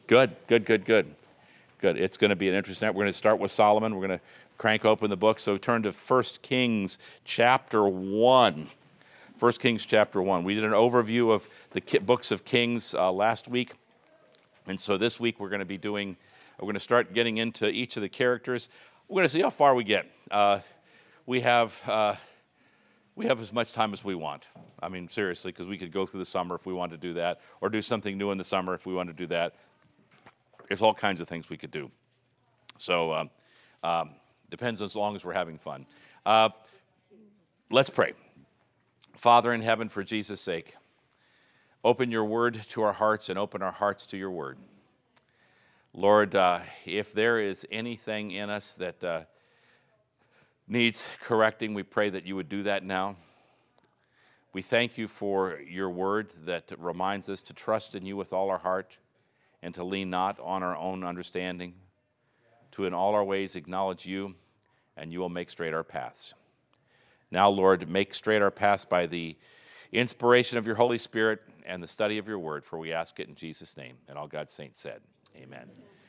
Good. It's going to be an interesting night. We're going to start with Solomon. We're going to crank open the book. So turn to 1 Kings chapter 1. 1 Kings chapter 1. We did an overview of the books of Kings last week. And so this week we're going to start getting into each of the characters. We're going to see how far we get. We have as much time as we want. I mean, seriously, because we could go through the summer if we wanted to do that, or do something new in the summer if we wanted to do that. There's all kinds of things we could do. So depends as long as we're having fun. Let's pray. Father in heaven, for Jesus' sake, open your word to our hearts and open our hearts to your word. Lord, if there is anything in us that needs correcting, we pray that you would do that now. We thank you for your word that reminds us to trust in you with all our heart and to lean not on our own understanding, to in all our ways acknowledge you, and you will make straight our paths. Now, Lord, make straight our paths by the inspiration of your Holy Spirit and the study of your word, for we ask it in Jesus' name. And all God's saints said, amen.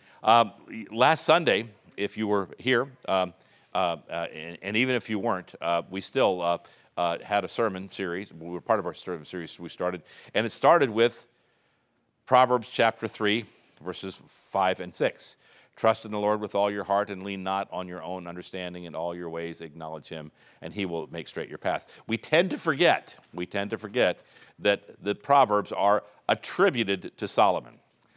Last Sunday, if you were here, and even if you weren't, we still had a sermon series. We were part of our sermon series we started, and it started with Proverbs chapter 3, verses 5 and 6. Trust in the Lord with all your heart and lean not on your own understanding. In all your ways acknowledge him, and he will make straight your paths. We tend to forget that the Proverbs are attributed to Solomon.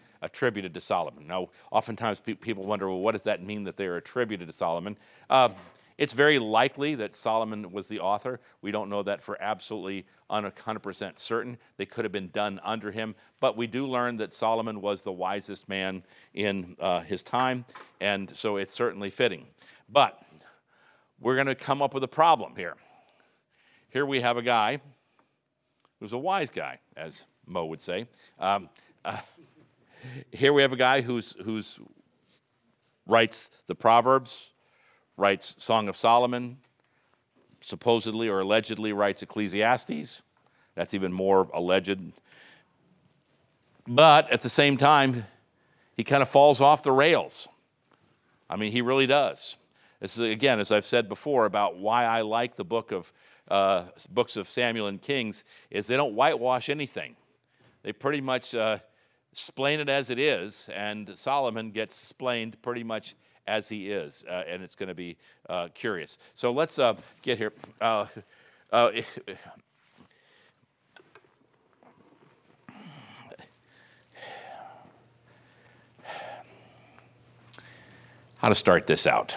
Now, oftentimes people wonder, well, what does that mean that they're attributed to Solomon? It's very likely that Solomon was the author. We don't know that for absolutely 100% certain. They could have been done under him. But we do learn that Solomon was the wisest man in his time, and so it's certainly fitting. But we're going to come up with a problem here. Here we have a guy who's a wise guy, as Mo would say. Here we have a guy who's writes the Proverbs, writes Song of Solomon, supposedly or allegedly writes Ecclesiastes. That's even more alleged. But at the same time, he kind of falls off the rails. I mean, he really does. This is, again, as I've said before, about why I like the books of Samuel and Kings, is they don't whitewash anything. They pretty much explain it as it is, and Solomon gets explained pretty much as he is, and it's going to be curious. So let's get here. How to start this out?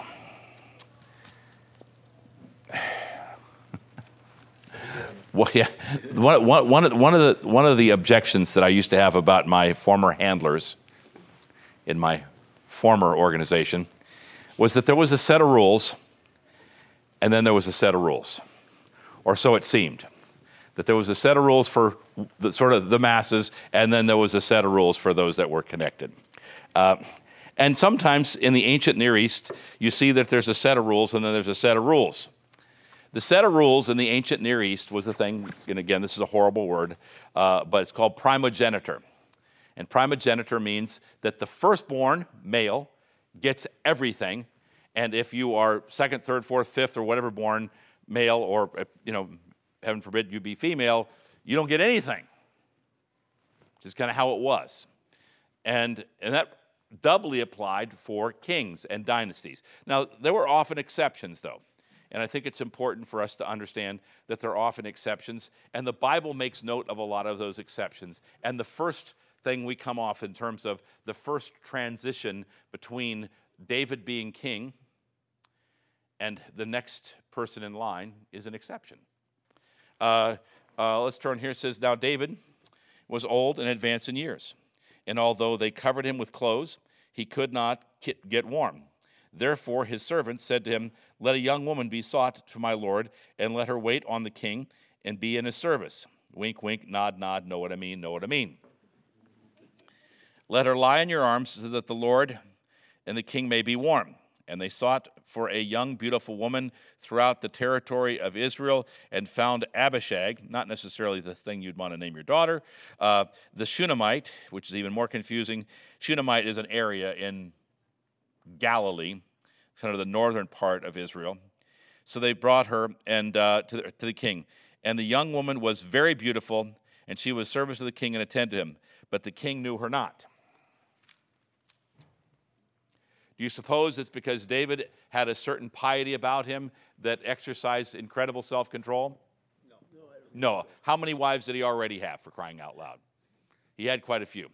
Well, yeah. One of the objections that I used to have about my former handlers in my former organization was that there was a set of rules, and then there was a set of rules, or so it seemed. That there was a set of rules for the masses, and then there was a set of rules for those that were connected. And sometimes in the ancient Near East, you see that there's a set of rules, and then there's a set of rules. The set of rules in the ancient Near East was the thing, and again, this is a horrible word, but it's called primogeniture. And primogeniture means that the firstborn male gets everything, and if you are second, third, fourth, fifth, or whatever born male, or, heaven forbid you be female, you don't get anything. This is kind of how it was. And that doubly applied for kings and dynasties. Now, there were often exceptions, though. And I think it's important for us to understand that there are often exceptions, and the Bible makes note of a lot of those exceptions. And the first thing we come off in terms of the first transition between David being king and the next person in line is an exception. Let's turn here. It says, now David was old and advanced in years, and although they covered him with clothes, he could not get warm. Therefore his servants said to him, let a young woman be sought to my lord, and let her wait on the king and be in his service. Wink, wink, nod, nod, know what I mean. Let her lie in your arms so that the Lord and the king may be warm. And they sought for a young, beautiful woman throughout the territory of Israel and found Abishag, not necessarily the thing you'd want to name your daughter, the Shunammite, which is even more confusing. Shunammite is an area in Galilee, kind of the northern part of Israel. So they brought her and to the king. And the young woman was very beautiful, and she was service to the king and attend to him. But the king knew her not. Do you suppose it's because David had a certain piety about him that exercised incredible self-control? No. How many wives did he already have, for crying out loud? He had quite a few.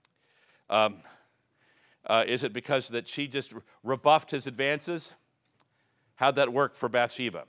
Is it because that she just rebuffed his advances? How'd that work for Bathsheba?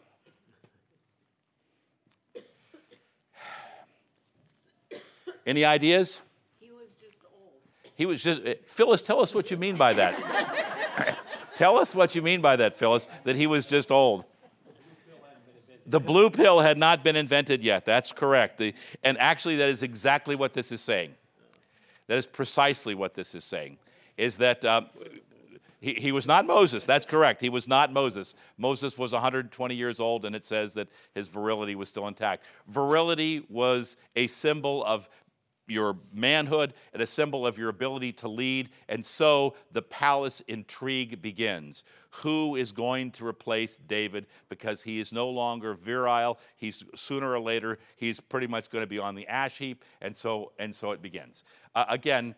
Any ideas? He was just old. He was just, Phyllis, tell us what you mean by that. Tell us what you mean by that, Phyllis, that he was just old. The blue pill had not been invented yet. That's correct. And actually, that is exactly what this is saying. That is precisely what this is saying, is that he was not Moses. That's correct. He was not Moses. Moses was 120 years old, and it says that his virility was still intact. Virility was a symbol of your manhood and a symbol of your ability to lead, and so the palace intrigue begins. Who is going to replace David? Because he is no longer virile. He's sooner or later, he's pretty much going to be on the ash heap, and so it begins. Again,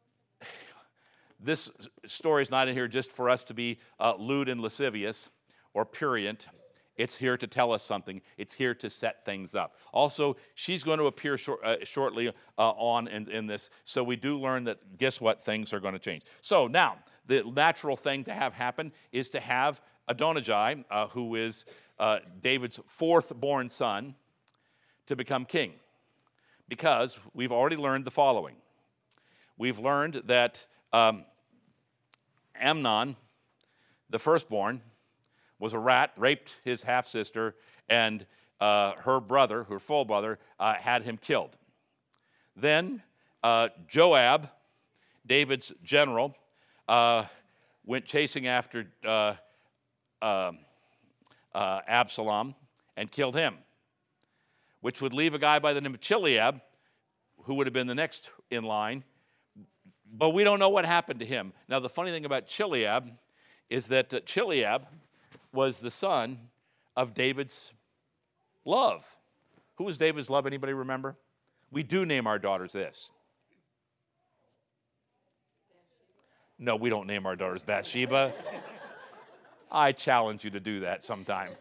this story is not in here just for us to be lewd and lascivious or prurient. It's here to tell us something. It's here to set things up. Also, she's going to appear shortly on in this. So we do learn that, guess what, things are going to change. So now, the natural thing to have happen is to have Adonijah, who is David's fourth-born son, to become king. Because we've already learned the following. We've learned that Amnon, the firstborn, was a rat, raped his half-sister, and her brother, her full brother, had him killed. Then Joab, David's general, went chasing after Absalom and killed him, which would leave a guy by the name of Chileab, who would have been the next in line, but we don't know what happened to him. Now, the funny thing about Chileab is that Chileab was the son of David's love. Who was David's love? Anybody remember? We do name our daughters this. No, we don't name our daughters Bathsheba. I challenge you to do that sometime.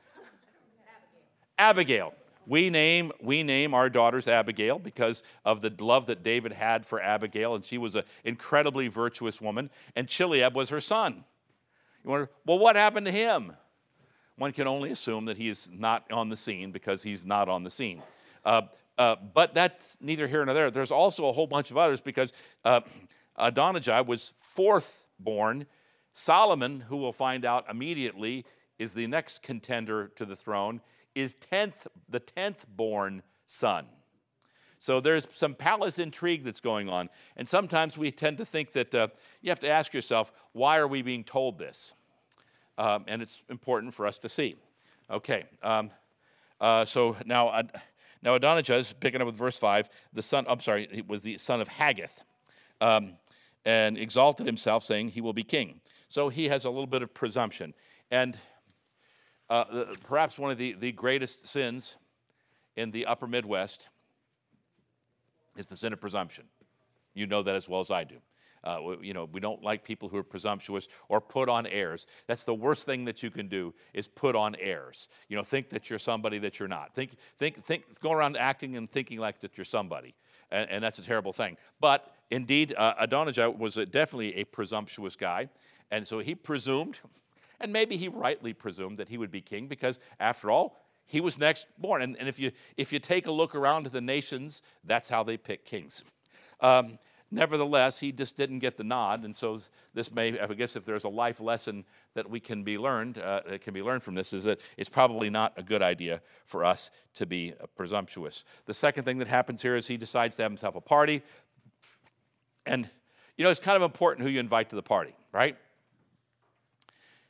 Abigail. We name our daughters Abigail because of the love that David had for Abigail, and she was an incredibly virtuous woman, and Chileab was her son. You wonder, well, what happened to him? One can only assume that he is not on the scene because he's not on the scene. But that's neither here nor there. There's also a whole bunch of others because Adonijah was fourth born. Solomon, who we'll find out immediately is the next contender to the throne, is the 10th born son. So there's some palace intrigue that's going on. And sometimes we tend to think that you have to ask yourself, why are we being told this? And it's important for us to see. Okay, so now Adonijah is picking up with verse 5. He was the son of Haggith, and exalted himself, saying he will be king. So he has a little bit of presumption. And perhaps one of the greatest sins in the upper Midwest is the sin of presumption. You know that as well as I do. We don't like people who are presumptuous or put on airs. That's the worst thing that you can do is put on airs. Think that you're somebody that you're not. Think, go around acting and thinking like that you're somebody. And that's a terrible thing. But indeed, Adonijah was definitely a presumptuous guy. And so he presumed, and maybe he rightly presumed that he would be king because, after all, he was next born. And if you take a look around at the nations, that's how they pick kings. Nevertheless, he just didn't get the nod, and so this may, I guess, if there's a life lesson that can be learned from this, is that it's probably not a good idea for us to be presumptuous. The second thing that happens here is he decides to have himself a party, and it's kind of important who you invite to the party, right?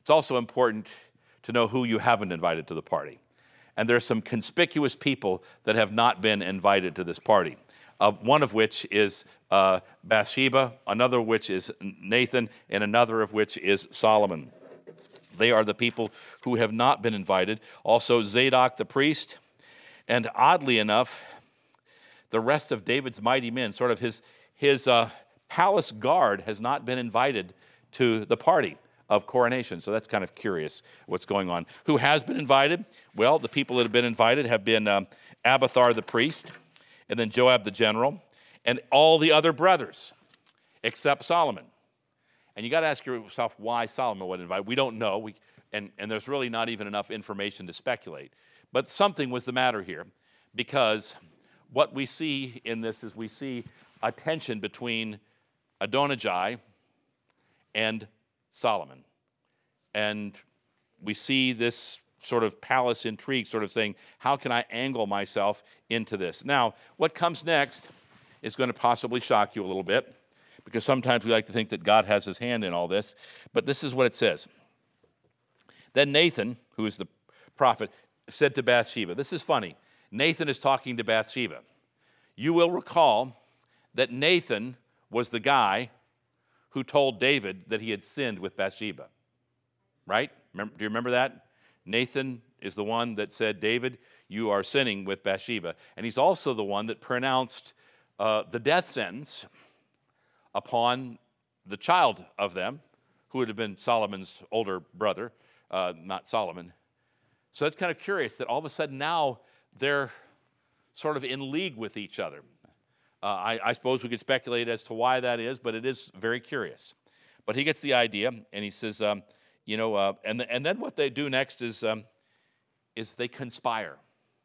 It's also important to know who you haven't invited to the party. And there's some conspicuous people that have not been invited to this party. One of which is Bathsheba, another of which is Nathan, and another of which is Solomon. They are the people who have not been invited. Also Zadok the priest, and oddly enough, the rest of David's mighty men, sort of his palace guard, has not been invited to the party of coronation. So that's kind of curious what's going on. Who has been invited? Well, the people that have been invited have been Abiathar the priest, and then Joab the general, and all the other brothers, except Solomon. And you got to ask yourself why Solomon wasn't invited. We don't know, and there's really not even enough information to speculate. But something was the matter here, because what we see in this is we see a tension between Adonijah and Solomon. And we see this sort of palace intrigue, sort of saying, how can I angle myself into this? Now, what comes next is going to possibly shock you a little bit, because sometimes we like to think that God has his hand in all this. But this is what it says. Then Nathan, who is the prophet, said to Bathsheba, this is funny. Nathan is talking to Bathsheba. You will recall that Nathan was the guy who told David that he had sinned with Bathsheba. Right? Do you remember that? Nathan is the one that said, David, you are sinning with Bathsheba. And he's also the one that pronounced the death sentence upon the child of them, who would have been Solomon's older brother, not Solomon. So it's kind of curious that all of a sudden now they're sort of in league with each other. I suppose we could speculate as to why that is, but it is very curious. But he gets the idea, and he says, and then what they do next is they conspire.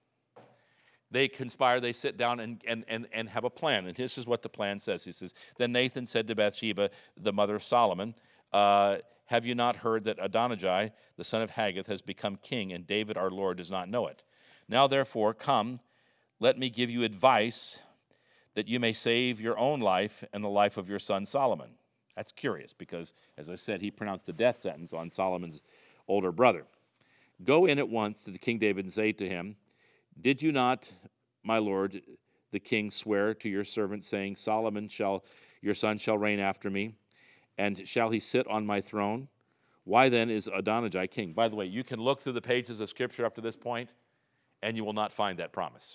They conspire, they sit down and have a plan. And this is what the plan says. He says, then Nathan said to Bathsheba, the mother of Solomon, have you not heard that Adonijah, the son of Haggith, has become king, and David our Lord does not know it? Now therefore, come, let me give you advice that you may save your own life and the life of your son Solomon. That's curious because, as I said, he pronounced the death sentence on Solomon's older brother. Go in at once to the King David and say to him, did you not, my lord, the king, swear to your servant, saying, your son shall reign after me, and shall he sit on my throne? Why then is Adonijah king? By the way, you can look through the pages of Scripture up to this point, and you will not find that promise.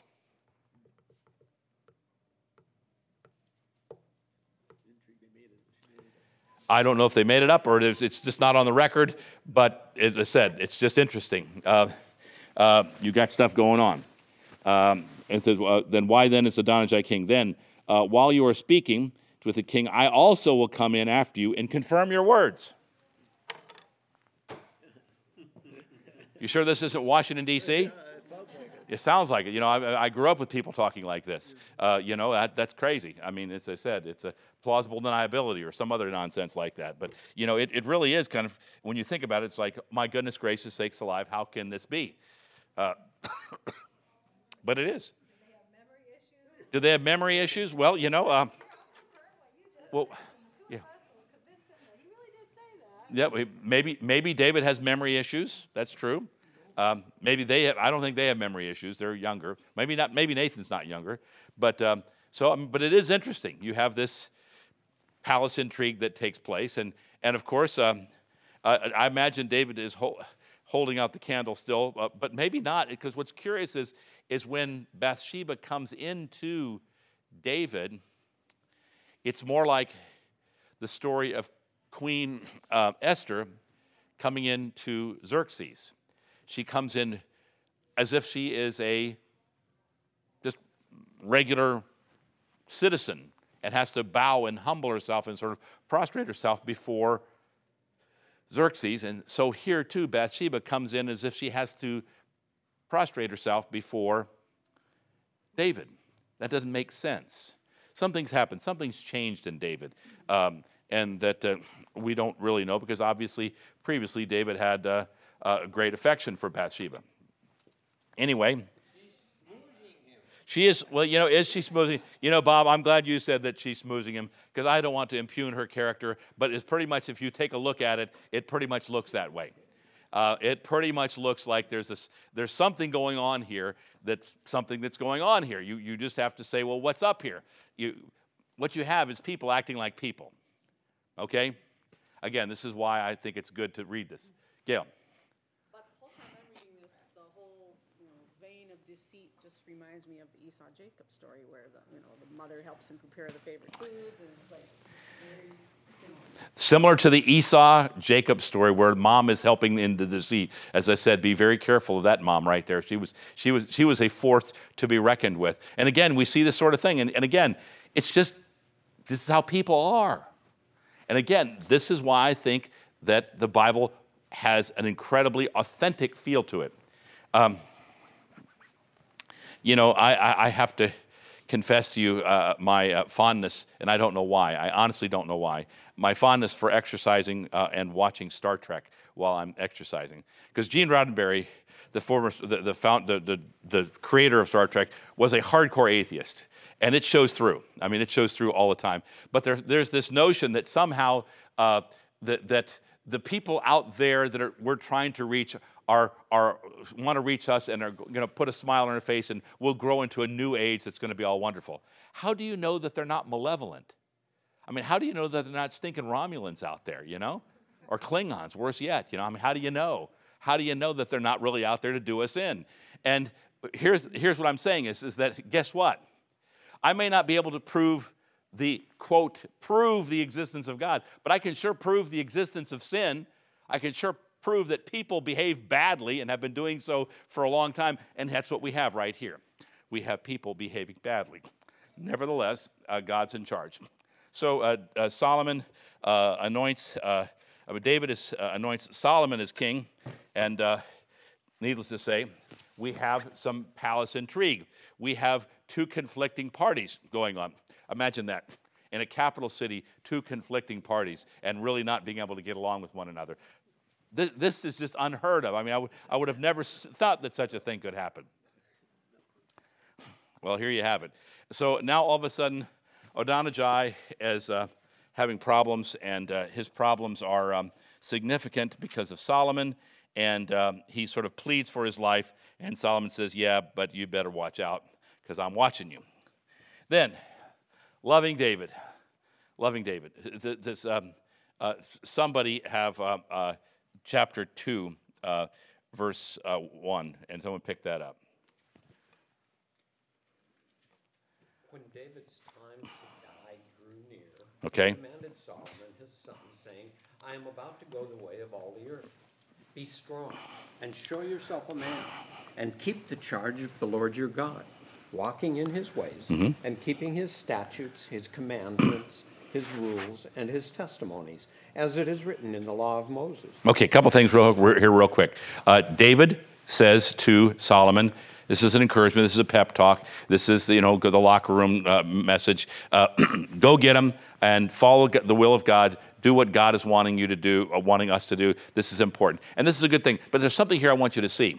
I don't know if they made it up or it's just not on the record, but as I said, it's just interesting. You got stuff going on. And says, then why then is Adonijah king? Then, while you are speaking with the king, I also will come in after you and confirm your words. You sure this isn't Washington, D.C.? It sounds like it. You know, I grew up with people talking like this. That's crazy. I mean, as I said, it's a plausible deniability or some other nonsense like that. But, it really is kind of, when you think about it, it's like, my goodness gracious sakes alive, how can this be? But it is. Do they have memory issues? Well, yeah. Yeah, maybe David has memory issues. That's true. Maybe they have. I don't think they have memory issues. They're younger. Maybe not. Maybe Nathan's not younger. But but it is interesting. You have this palace intrigue that takes place, and of course, I imagine David is holding out the candle still, but maybe not, because what's curious is when Bathsheba comes into David, it's more like the story of Queen Esther coming into Xerxes. She comes in as if she is a just regular citizen and has to bow and humble herself and sort of prostrate herself before Xerxes. And so here too, Bathsheba comes in as if she has to prostrate herself before David. That doesn't make sense. Something's happened. Something's changed in David. And that we don't really know, because obviously previously David had a great affection for Bathsheba. Anyway, She is, well, is she schmoozing? Bob, I'm glad you said that she's schmoozing him because I don't want to impugn her character, but it's pretty much, if you take a look at it, it pretty much looks that way. It pretty much looks like there's something going on here that's going on here. You just have to say, well, what's up here? What you have is people acting like people, okay? Again, this is why I think it's good to read this. Gail. But the whole time I'm reading this, the whole vein of deceit just reminds me of the Esau-Jacob story where the mother helps him prepare the favorite foods, and it's like very similar to the Esau-Jacob story where mom is helping in the deceit. As I said, be very careful of that mom right there. She was a force to be reckoned with. And again, we see this sort of thing. And again, it's just, this is how people are. And again, this is why I think that the Bible has an incredibly authentic feel to it. I have to confess to you my fondness, and I don't know why. I honestly don't know why. My fondness for exercising and watching Star Trek while I'm exercising. Because Gene Roddenberry, the creator of Star Trek, was a hardcore atheist. And it shows through. I mean, it shows through all the time. But there's this notion that somehow that the people out there that we're trying to reach want to reach us and are going to put a smile on our face, and we'll grow into a new age that's going to be all wonderful. How do you know that they're not malevolent? I mean, how do you know that they're not stinking Romulans out there, or Klingons, worse yet? I mean, how do you know? How do you know that they're not really out there to do us in? And here's what I'm saying is that, guess what? I may not be able to prove the existence of God, but I can sure prove the existence of sin. I can sure prove that people behave badly and have been doing so for a long time, and that's what we have right here. We have people behaving badly. Nevertheless, God's in charge. So Solomon anoints, David anoints Solomon as king, and needless to say, we have some palace intrigue. We have two conflicting parties going on. Imagine that. In a capital city, two conflicting parties, and really not being able to get along with one another. This is just unheard of. I mean, I would have never thought that such a thing could happen. Well, here you have it. So now all of a sudden, Adonijah is having problems, and his problems are significant because of Solomon, and he sort of pleads for his life, and Solomon says, yeah, but you better watch out because I'm watching you. Then, loving David. Does somebody have chapter 2, verse 1, and someone pick that up. When David's time to die drew near, okay, he commanded Solomon his son, saying, I am about to go the way of all the earth. Be strong, and show yourself a man, and keep the charge of the Lord your God, walking in his ways, and keeping his statutes, his commandments, his rules, and his testimonies, as it is written in the law of Moses. Okay, a couple things real quick. David says to Solomon, this is an encouragement, this is a pep talk, this is the locker room message. Go get him and follow the will of God. Do what God is wanting you to do, or wanting us to do. This is important. And this is a good thing. But there's something here I want you to see.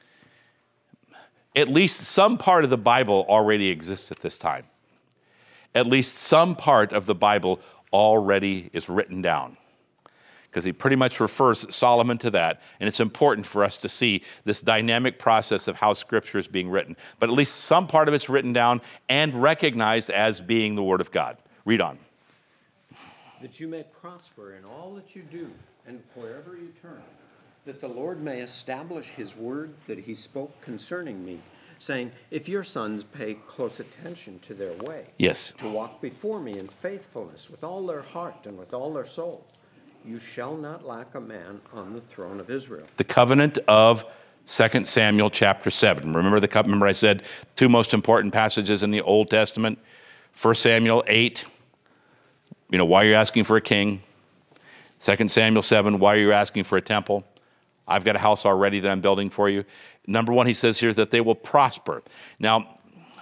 At least some part of the Bible already exists at this time. At least some part of the Bible already is written down. Because he pretty much refers Solomon to that. And it's important for us to see this dynamic process of how Scripture is being written. But at least some part of it's written down and recognized as being the Word of God. Read on. That you may prosper in all that you do and wherever you turn, that the Lord may establish his word that he spoke concerning me, saying, if your sons pay close attention to their way, yes, to walk before me in faithfulness with all their heart and with all their soul, you shall not lack a man on the throne of Israel. The covenant of 2 Samuel chapter 7. Remember I said two most important passages in the Old Testament? 1 Samuel 8, why are you asking for a king? 2 Samuel 7, why are you asking for a temple? I've got a house already that I'm building for you. Number one, he says here that they will prosper. Now,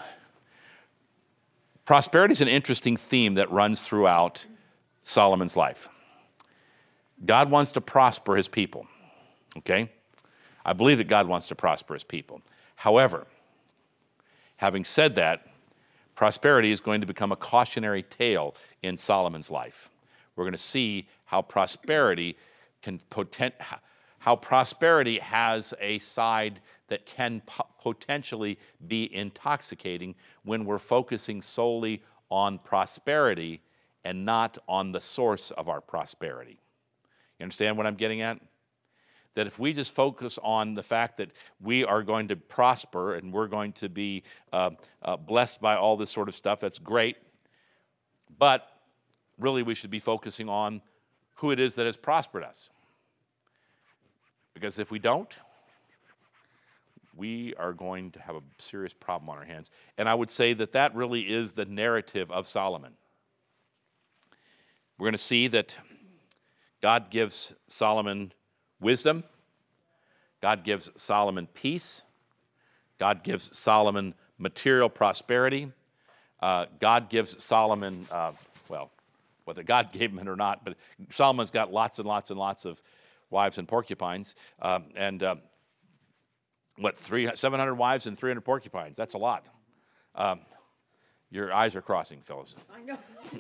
prosperity is an interesting theme that runs throughout Solomon's life. God wants to prosper his people, okay? I believe that God wants to prosper his people. However, Having said that, prosperity is going to become a cautionary tale in Solomon's life. We're going to see how prosperity has a side that can potentially be intoxicating when we're focusing solely on prosperity and not on the source of our prosperity. You understand what I'm getting at? That if we just focus on the fact that we are going to prosper and we're going to be blessed by all this sort of stuff, that's great. But really we should be focusing on who it is that has prospered us. Because if we don't, we are going to have a serious problem on our hands. And I would say that that really is the narrative of Solomon. We're going to see that God gives Solomon wisdom. God gives Solomon peace. God gives Solomon material prosperity. God gives Solomon, whether God gave him it or not, but Solomon's got lots and lots and lots of wives and porcupines. 700 wives and 300 porcupines. That's a lot. Your eyes are crossing, Phyllis. I know.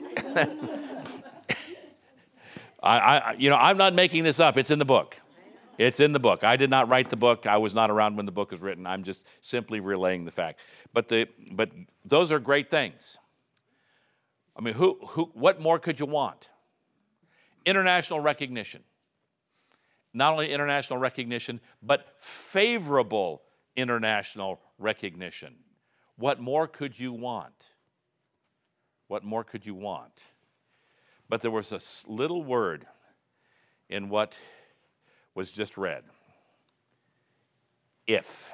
I'm not making this up. It's in the book. It's in the book. I did not write the book. I was not around when the book was written. I'm just simply relaying the fact. But those are great things. I mean, what more could you want? International recognition. Not only international recognition, but favorable international recognition. What more could you want? What more could you want? But there was a little word in what was just read. If.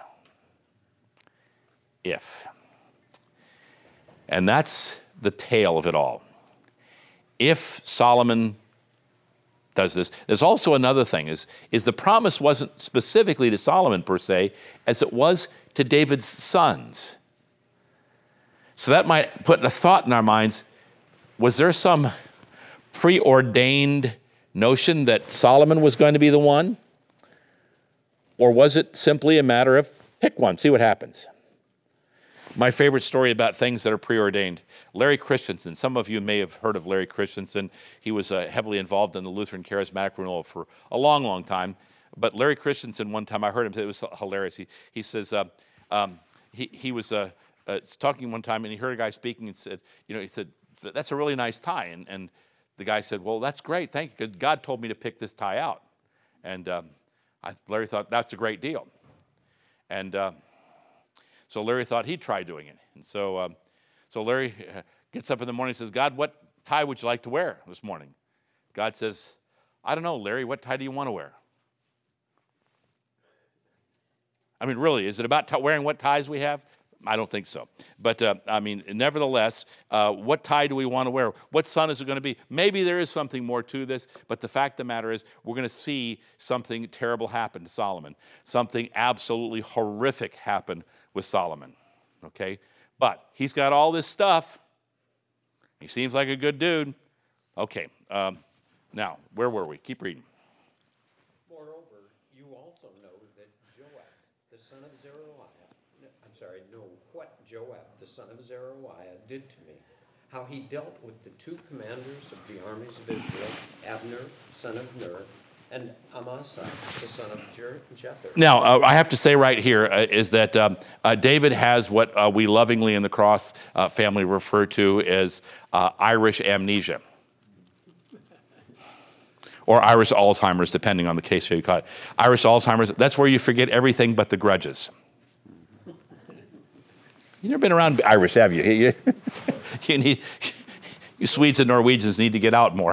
And that's the tale of it all. If Solomon does this, there's also another thing, is the promise wasn't specifically to Solomon per se, as it was to David's sons. So that might put a thought in our minds, was there some preordained notion that Solomon was going to be the one? Or was it simply a matter of pick one, see what happens? My favorite story about things that are preordained, Larry Christensen. Some of you may have heard of Larry Christensen. He was heavily involved in the Lutheran Charismatic Renewal for a long, long time. But Larry Christensen, one time I heard him say, it was hilarious. He says, he was talking one time and he heard a guy speaking and said, he said, that's a really nice tie. And the guy said, well, that's great, thank you, because God told me to pick this tie out. And Larry thought, that's a great deal. And so Larry thought he'd try doing it. And so Larry gets up in the morning and says, God, what tie would you like to wear this morning? God says, I don't know, Larry, what tie do you want to wear? I mean, really, is it about wearing what ties we have? I don't think so. But, nevertheless, what tie do we want to wear? What sun is it going to be? Maybe there is something more to this, but the fact of the matter is we're going to see something terrible happen to Solomon. Something absolutely horrific happen with Solomon, okay? But he's got all this stuff. He seems like a good dude. Okay, now, where were we? Keep reading. Moreover, you also know that what Joab, the son of Zeruiah, did to me, how he dealt with the two commanders of the armies of Israel, Abner, son of Ner, and Amasa, the son of Jether. Now, I have to say right here is that David has what we lovingly in the Cross family refer to as Irish amnesia. Or Irish Alzheimer's, depending on the case you call it. Irish Alzheimer's, that's where you forget everything but the grudges. You've never been around Irish, have you? You Swedes and Norwegians need to get out more.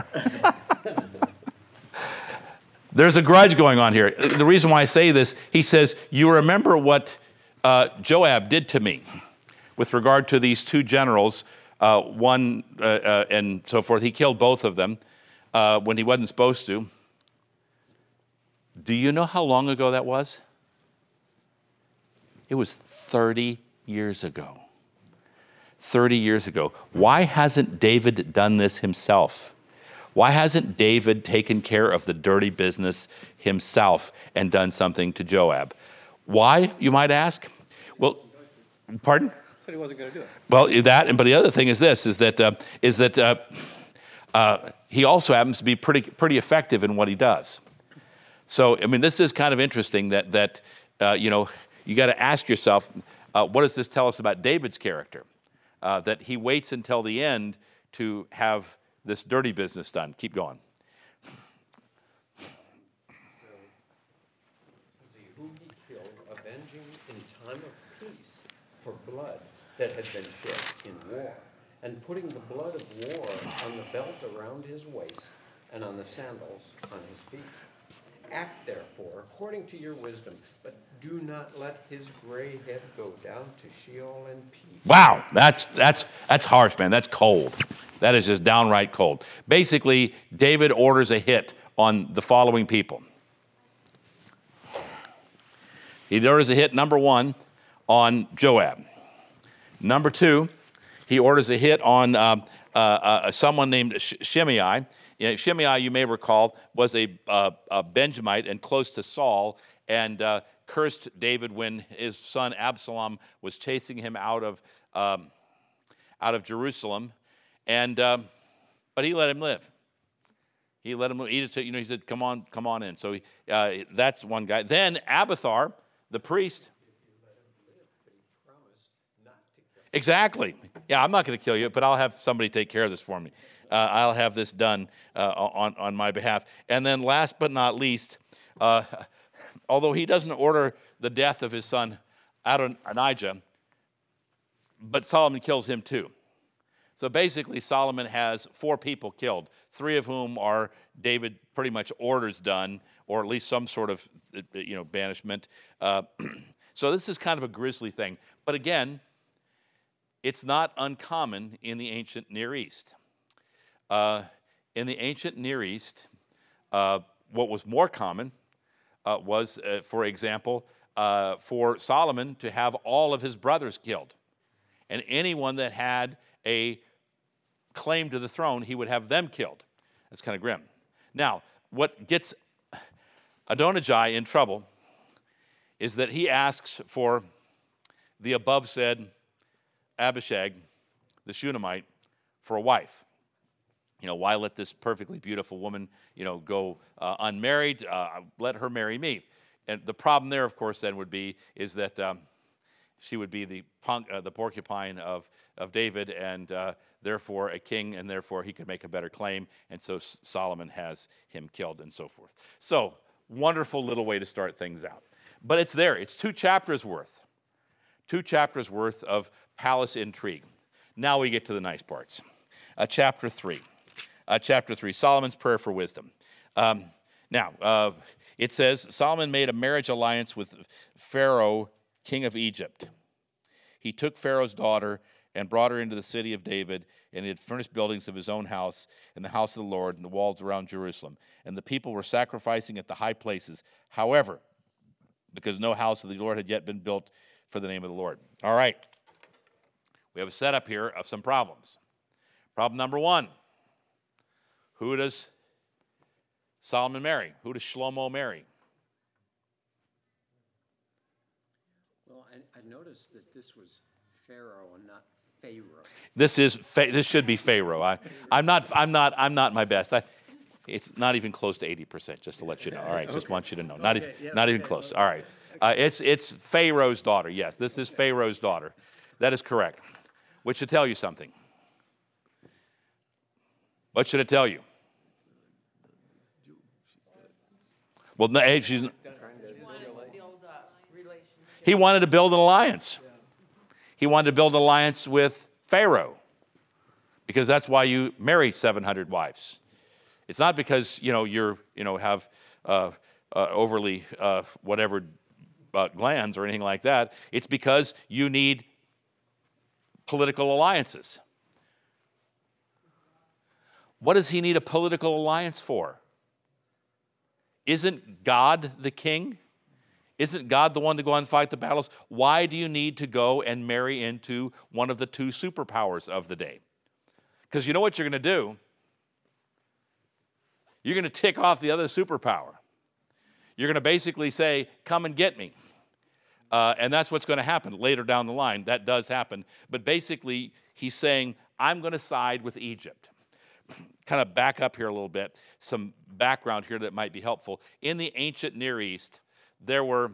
There's a grudge going on here. The reason why I say this, he says, you remember what Joab did to me with regard to these two generals, one and so forth. He killed both of them when he wasn't supposed to. Do you know how long ago that was? It was 30 years ago. 30 years ago. Why hasn't David done this himself? Why hasn't David taken care of the dirty business himself and done something to Joab? Why, you might ask? Well, pardon? Said he wasn't going to do it. Well, but the other thing is this: he also happens to be pretty effective in what he does. So, I mean, this is kind of interesting that you know, you got to ask yourself, what does this tell us about David's character? That he waits until the end to have this dirty business done. Keep going. Whom he killed, avenging in time of peace for blood that had been shed in war, and putting the blood of war on the belt around his waist and on the sandals on his feet. Act therefore according to your wisdom, but do not let his gray head go down to Sheol in peace. Wow, that's harsh, man. That's cold. That is just downright cold. Basically, David orders a hit on the following people. He orders a hit, number one, on Joab. Number two, he orders a hit on someone named Shimei. You know, Shimei, you may recall, was a Benjamite and close to Saul, and cursed David when his son Absalom was chasing him out of Jerusalem, and but he let him live. He let him. He just, he said, "Come on in." So that's one guy. Then Abiathar, the priest. Exactly. Yeah, I'm not going to kill you, but I'll have somebody take care of this for me. I'll have this done on my behalf. And then last but not least, although he doesn't order the death of his son Adonijah, but Solomon kills him too. So basically, Solomon has 4 people killed, 3 of whom are David pretty much orders done, or at least some sort of banishment. So this is kind of a grisly thing. But again, it's not uncommon in the ancient Near East. In the ancient Near East, what was more common was, for example, for Solomon to have all of his brothers killed. And anyone that had a claim to the throne, he would have them killed. That's kind of grim. Now, what gets Adonijah in trouble is that he asks for the above said Abishag, the Shunammite, for a wife. Why let this perfectly beautiful woman, go unmarried? Let her marry me. And the problem there, of course, then is that she would be the porcupine of David, and therefore a king, and therefore he could make a better claim. And so Solomon has him killed, and so forth. So wonderful little way to start things out. But it's there. It's 2 chapters worth. 2 chapters worth of palace intrigue. Now we get to the nice parts. Chapter 3. Chapter 3, Solomon's prayer for wisdom. Now, it says, Solomon made a marriage alliance with Pharaoh, king of Egypt. He took Pharaoh's daughter and brought her into the city of David, and he had furnished buildings of his own house and the house of the Lord and the walls around Jerusalem. And the people were sacrificing at the high places. However, because no house of the Lord had yet been built for the name of the Lord. All right. We have a setup here of some problems. Problem number 1. Who does Solomon marry? Who does Shlomo marry? Well, I noticed that this was Pharaoh and not Pharaoh. This should be Pharaoh. I'm not my best. It's not even close to 80%. Just to let you know. All right, just want you to know. Not even close. All right, it's Pharaoh's daughter. Yes, this is Pharaoh's daughter. That is correct. Which should tell you something. What should it tell you? Well, no, he wanted to build an alliance. He wanted to build an alliance with Pharaoh, because that's why you marry 700 wives. It's not because you're have overly whatever glands or anything like that. It's because you need political alliances. What does he need a political alliance for? Isn't God the king? Isn't God the one to go and fight the battles? Why do you need to go and marry into one of the 2 superpowers of the day? Because you know what you're going to do? You're going to tick off the other superpower. You're going to basically say, come and get me. And that's what's going to happen later down the line. That does happen. But basically, he's saying, I'm going to side with Egypt. Kind of back up here a little bit. Some background here that might be helpful. In the ancient Near East, there were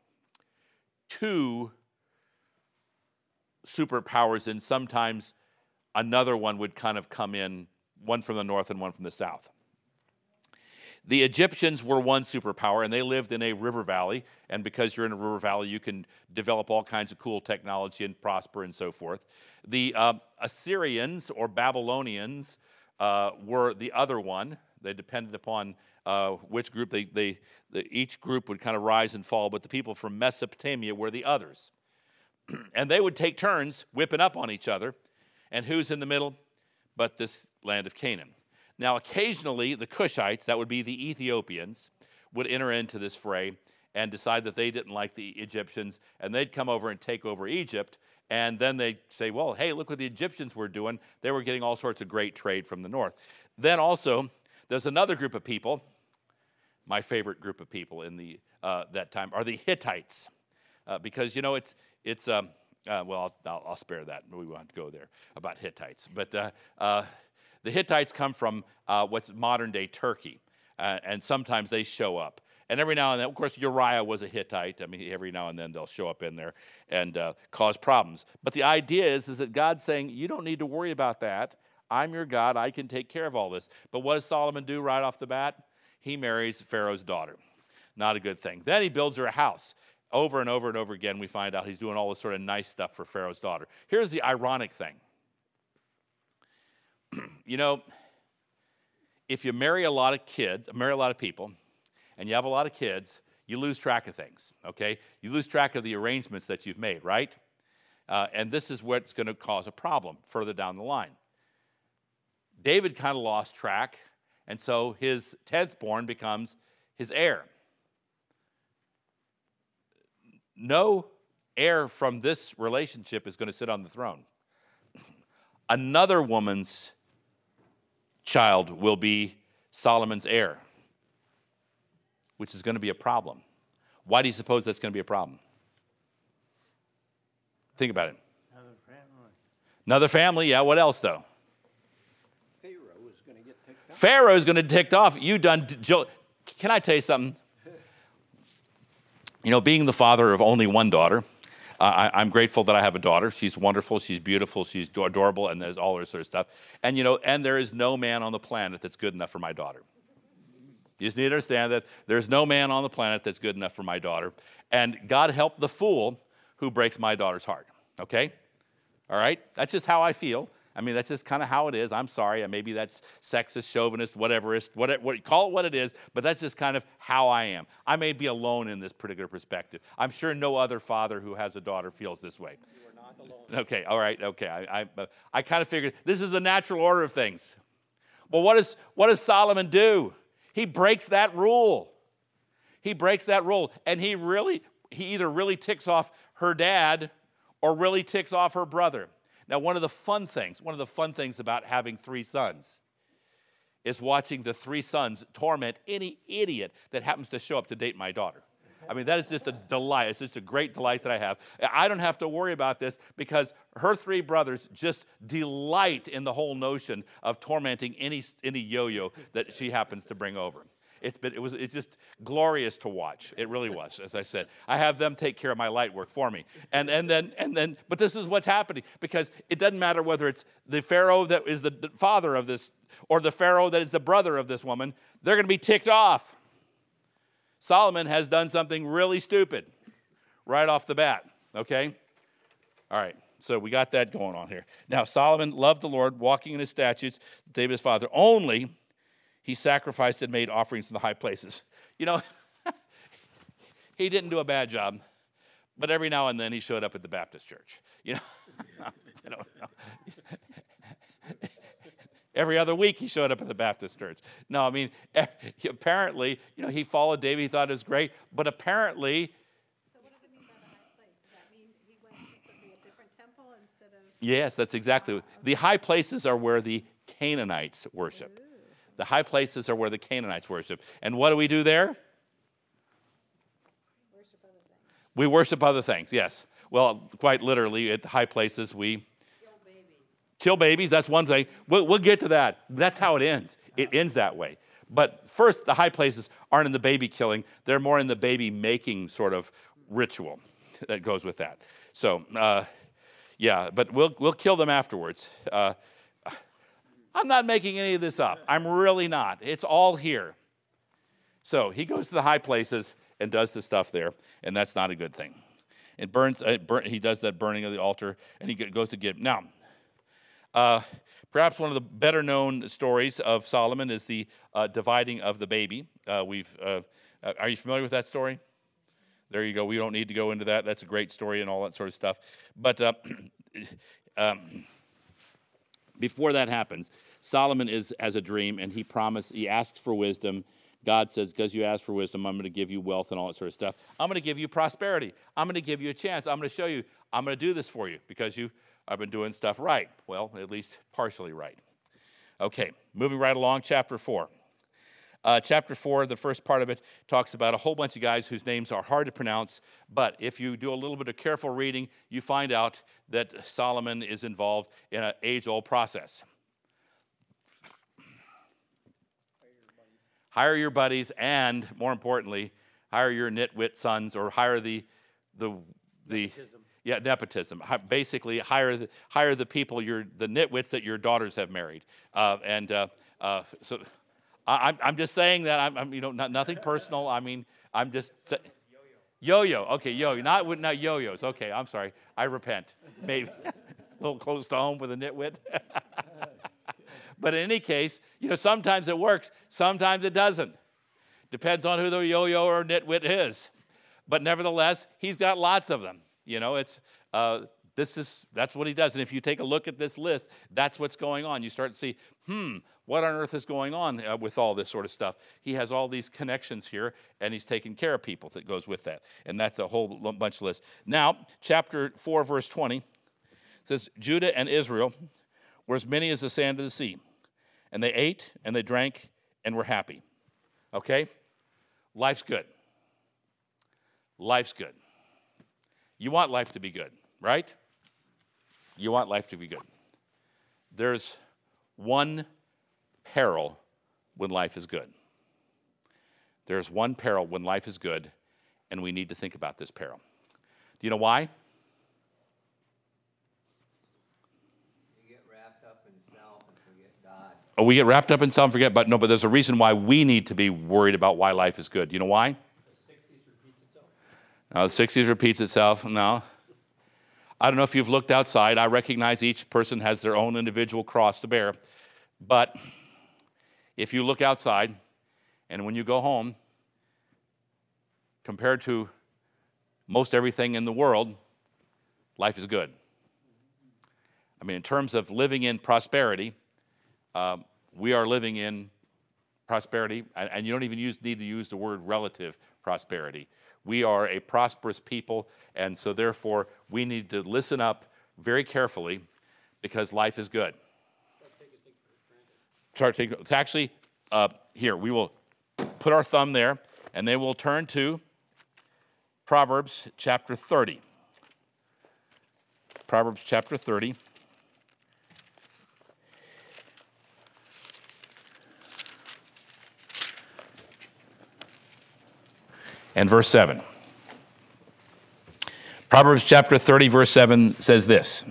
two superpowers, and sometimes another one would kind of come in, one from the north and one from the south. The Egyptians were one superpower, and they lived in a river valley. And because you're in a river valley, you can develop all kinds of cool technology and prosper and so forth. The Assyrians or Babylonians were the other one. They depended upon which group. Each group would kind of rise and fall, but the people from Mesopotamia were the others. And they would take turns whipping up on each other. And who's in the middle but this land of Canaan? Now, occasionally, the Cushites, that would be the Ethiopians, would enter into this fray and decide that they didn't like the Egyptians, and they'd come over and take over Egypt, and then they'd say, well, hey, look what the Egyptians were doing. They were getting all sorts of great trade from the north. Then also, there's another group of people, my favorite group of people in the that time, are the Hittites, because, you know, well, I'll spare that. We won't go there about Hittites. But the Hittites come from what's modern-day Turkey, and sometimes they show up. And every now and then, of course, Uriah was a Hittite. I mean, every now and then they'll show up in there and cause problems. But the idea is that God's saying, you don't need to worry about that. I'm your God. I can take care of all this. But what does Solomon do right off the bat? He marries Pharaoh's daughter. Not a good thing. Then he builds her a house. Over and over and over again, we find out he's doing all this sort of nice stuff for Pharaoh's daughter. Here's the ironic thing. You know, if you marry a lot of people, and you have a lot of kids, you lose track of things, okay? You lose track of the arrangements that you've made, right? And this is what's going to cause a problem further down the line. David kind of lost track, and so his 10th born becomes his heir. No heir from this relationship is going to sit on the throne. Another woman's child will be Solomon's heir, which is going to be a problem. Why do you suppose that's going to be a problem? Think about it. Another family, yeah. What else, though? Pharaoh is going to get ticked off. Pharaoh is going to get ticked off. Can I tell you something? You know, being the father of only one daughter, I'm grateful that I have a daughter. She's wonderful, she's beautiful, she's adorable, and there's all this sort of stuff. And, you know, and there is no man on the planet that's good enough for my daughter. You just need to understand that there's no man on the planet that's good enough for my daughter. And God help the fool who breaks my daughter's heart, okay? All right? That's just how I feel. I mean, that's just kind of how it is. I'm sorry. Maybe that's sexist, chauvinist, whateverist, call it what it is, but that's just kind of how I am. I may be alone in this particular perspective. I'm sure no other father who has a daughter feels this way. You are not alone. Okay, all right, okay. I kind of figured this is the natural order of things. Well, what does Solomon do? He breaks that rule. He breaks that rule, and he either really ticks off her dad or really ticks off her brother. Now, one of the fun things about having three sons is watching the three sons torment any idiot that happens to show up to date my daughter. I mean, that is just a delight. It's just a great delight that I have. I don't have to worry about this because her three brothers just delight in the whole notion of tormenting any yo-yo that she happens to bring over. It's just glorious to watch. It really was, as I said. I have them take care of my light work for me. And then, but this is what's happening because it doesn't matter whether it's the Pharaoh that is the father of this or the Pharaoh that is the brother of this woman, they're going to be ticked off. Solomon has done something really stupid right off the bat, okay? All right, so we got that going on here. Now, Solomon loved the Lord, walking in his statutes, David his father, only he sacrificed and made offerings in the high places. You know, he didn't do a bad job, but every now and then he showed up at the Baptist church. You know, I don't know. Every other week he showed up at the Baptist church. No, I mean, apparently, you know, he followed David. He thought it was great, but apparently. So what does it mean by the high place? Does that mean he went to a different temple instead of? Yes, that's exactly. The high places are where the Canaanites worship. The high places are where the Canaanites worship. And what do we do there? Worship other things. We worship other things, yes. Well, quite literally, at the high places, we kill babies. That's one thing. We'll get to that. That's how it ends. It ends that way. But first, the high places aren't in the baby killing. They're more in the baby making sort of ritual that goes with that. So, yeah, but we'll kill them afterwards. I'm not making any of this up. I'm really not. It's all here. So he goes to the high places and does the stuff there, and that's not a good thing. It burns. He does that burning of the altar, and he goes to get. Now, perhaps one of the better known stories of Solomon is the dividing of the baby. Are you familiar with that story? There you go. We don't need to go into that. That's a great story and all that sort of stuff. But before that happens, Solomon has a dream, and he asks for wisdom. God says, because you asked for wisdom, I'm going to give you wealth and all that sort of stuff. I'm going to give you prosperity. I'm going to give you a chance. I'm going to show you. I'm going to do this for you because I've been doing stuff right. Well, at least partially right. Okay, moving right along, chapter 4. Chapter 4, the first part of it, talks about a whole bunch of guys whose names are hard to pronounce, but if you do a little bit of careful reading, you find out that Solomon is involved in an age-old process. Hire your buddies, and more importantly, hire your nitwit sons, or hire the nepotism. Basically, hire the people, the nitwits that your daughters have married, so. I'm just saying that. Nothing personal. I mean, I'm just yo-yo. Okay, yo-yo. Not yo-yos. Okay, I'm sorry. I repent. Maybe a little close to home with a nitwit. But in any case, sometimes it works. Sometimes it doesn't. Depends on who the yo-yo or nitwit is. But nevertheless, he's got lots of them. That's what he does. And if you take a look at this list, that's what's going on. You start to see, what on earth is going on with all this sort of stuff? He has all these connections here, and he's taking care of people that goes with that. And that's a whole bunch of lists. Now, chapter 4, verse 20, says, Judah and Israel were as many as the sand of the sea. And they ate, and they drank, and were happy. Okay? Life's good. Life's good. You want life to be good, right? You want life to be good. There's one peril when life is good. There's one peril when life is good, and we need to think about this peril. Do you know why? We get wrapped up in self and forget God. Oh, we get wrapped up in self and forget, but there's a reason why we need to be worried about why life is good. Do you know why? The 60s repeats itself. No, the 60s repeats itself. No. I don't know if you've looked outside. I recognize each person has their own individual cross to bear. But if you look outside, and when you go home, compared to most everything in the world, life is good. I mean, in terms of living in prosperity, we are living in prosperity, and you don't even need to use the word relative prosperity. We are a prosperous people, and so therefore we need to listen up very carefully because life is good. Actually, here, we will put our thumb there, and then we'll turn to Proverbs chapter 30. Proverbs chapter 30. And verse 7. Proverbs chapter 30, verse 7 says this.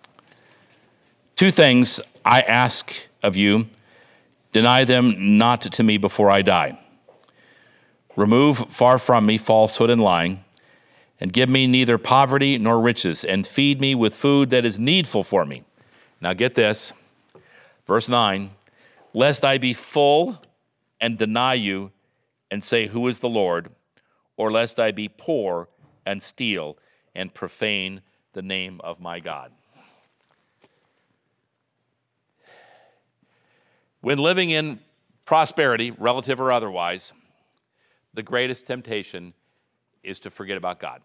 2 things I ask of you, deny them not to me before I die. Remove far from me falsehood and lying, and give me neither poverty nor riches, and feed me with food that is needful for me. Now get this, verse 9, lest I be full and deny you and say, who is the Lord? Or lest I be poor and steal and profane the name of my God. When living in prosperity, relative or otherwise, the greatest temptation is to forget about God.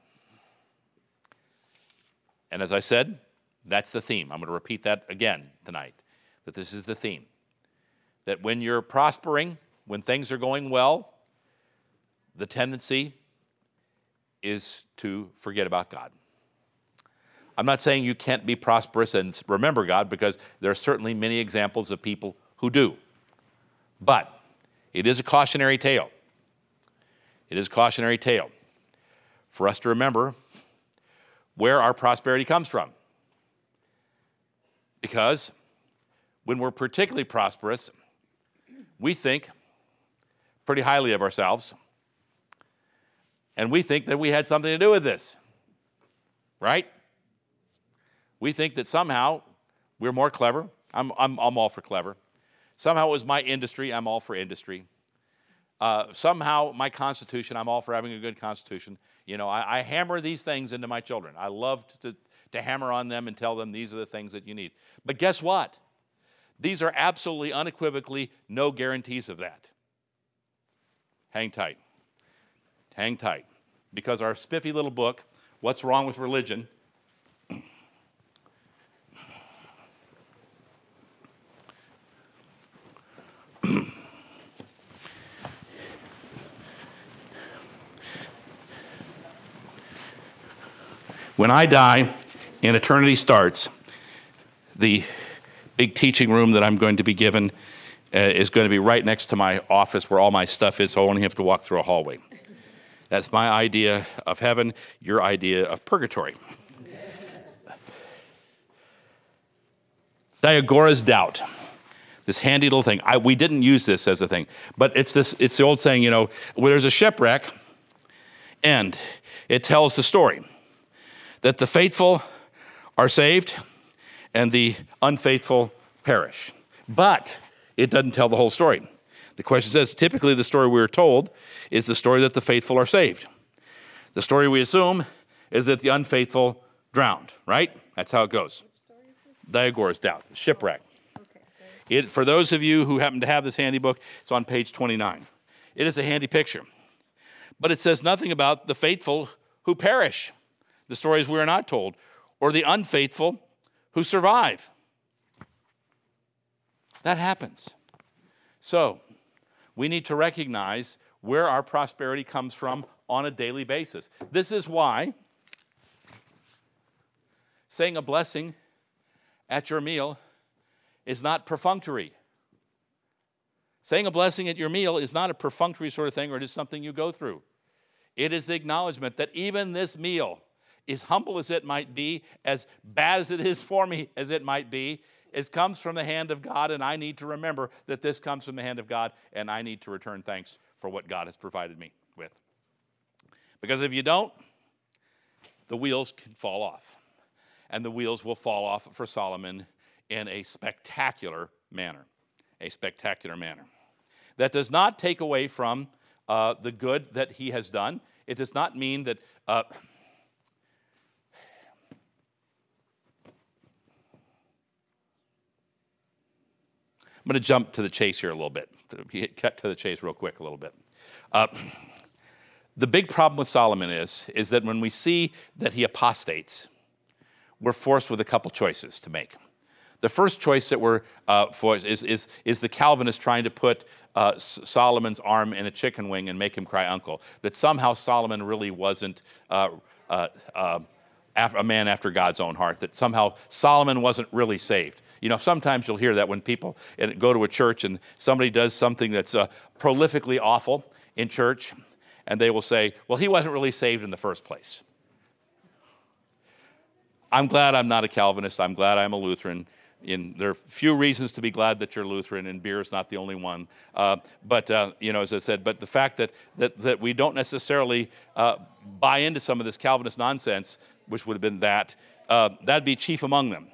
And as I said, that's the theme. I'm going to repeat that again tonight, that this is the theme. That when you're prospering, when things are going well, the tendency is to forget about God. I'm not saying you can't be prosperous and remember God, because there are certainly many examples of people who do. But it is a cautionary tale. It is a cautionary tale for us to remember where our prosperity comes from. Because when we're particularly prosperous, we think pretty highly of ourselves, and we think that we had something to do with this, right? We think that somehow we're more clever. I'm all for clever. Somehow it was my industry. I'm all for industry. Somehow my constitution. I'm all for having a good constitution. You know, I hammer these things into my children. I love to hammer on them and tell them these are the things that you need. But guess what? These are absolutely, unequivocally no guarantees of that. Hang tight. Hang tight. Because our spiffy little book, What's Wrong with Religion, when I die and eternity starts, the big teaching room that I'm going to be given is going to be right next to my office where all my stuff is, so I only have to walk through a hallway. That's my idea of heaven, your idea of purgatory. Diagoras doubt. This handy little thing. We didn't use this as a thing, but it's the old saying, you know, where there's a shipwreck, and it tells the story that the faithful are saved and the unfaithful perish. But it doesn't tell the whole story. The question says, typically the story we're told is the story that the faithful are saved. The story we assume is that the unfaithful drowned, right? That's how it goes. Diagoras doubt, shipwreck. For those of you who happen to have this handy book, it's on page 29. It is a handy picture. But it says nothing about the faithful who perish, the stories we are not told, or the unfaithful who survive. That happens. So, we need to recognize where our prosperity comes from on a daily basis. This is why saying a blessing at your meal is not perfunctory. Saying a blessing at your meal is not a perfunctory sort of thing, or it is something you go through. It is the acknowledgement that even this meal, as humble as it might be, as bad as it is for me as it might be, it comes from the hand of God, and I need to remember that this comes from the hand of God, and I need to return thanks for what God has provided me with. Because if you don't, the wheels can fall off. And the wheels will fall off for Solomon in a spectacular manner. A spectacular manner. That does not take away from the good that he has done. It does not mean that... I'm going to jump to the chase here a little bit. Cut to the chase real quick a little bit. The big problem with Solomon is that when we see that he apostates, we're forced with a couple choices to make. The first choice that we're forced is the Calvinist trying to put Solomon's arm in a chicken wing and make him cry uncle. That somehow Solomon really wasn't a man after God's own heart. That somehow Solomon wasn't really saved. You know, sometimes you'll hear that when people go to a church and somebody does something that's prolifically awful in church, and they will say, well, he wasn't really saved in the first place. I'm glad I'm not a Calvinist. I'm glad I'm a Lutheran. There are few reasons to be glad that you're Lutheran, and beer is not the only one. But as I said, but the fact that we don't necessarily buy into some of this Calvinist nonsense, which would have been that'd be chief among them.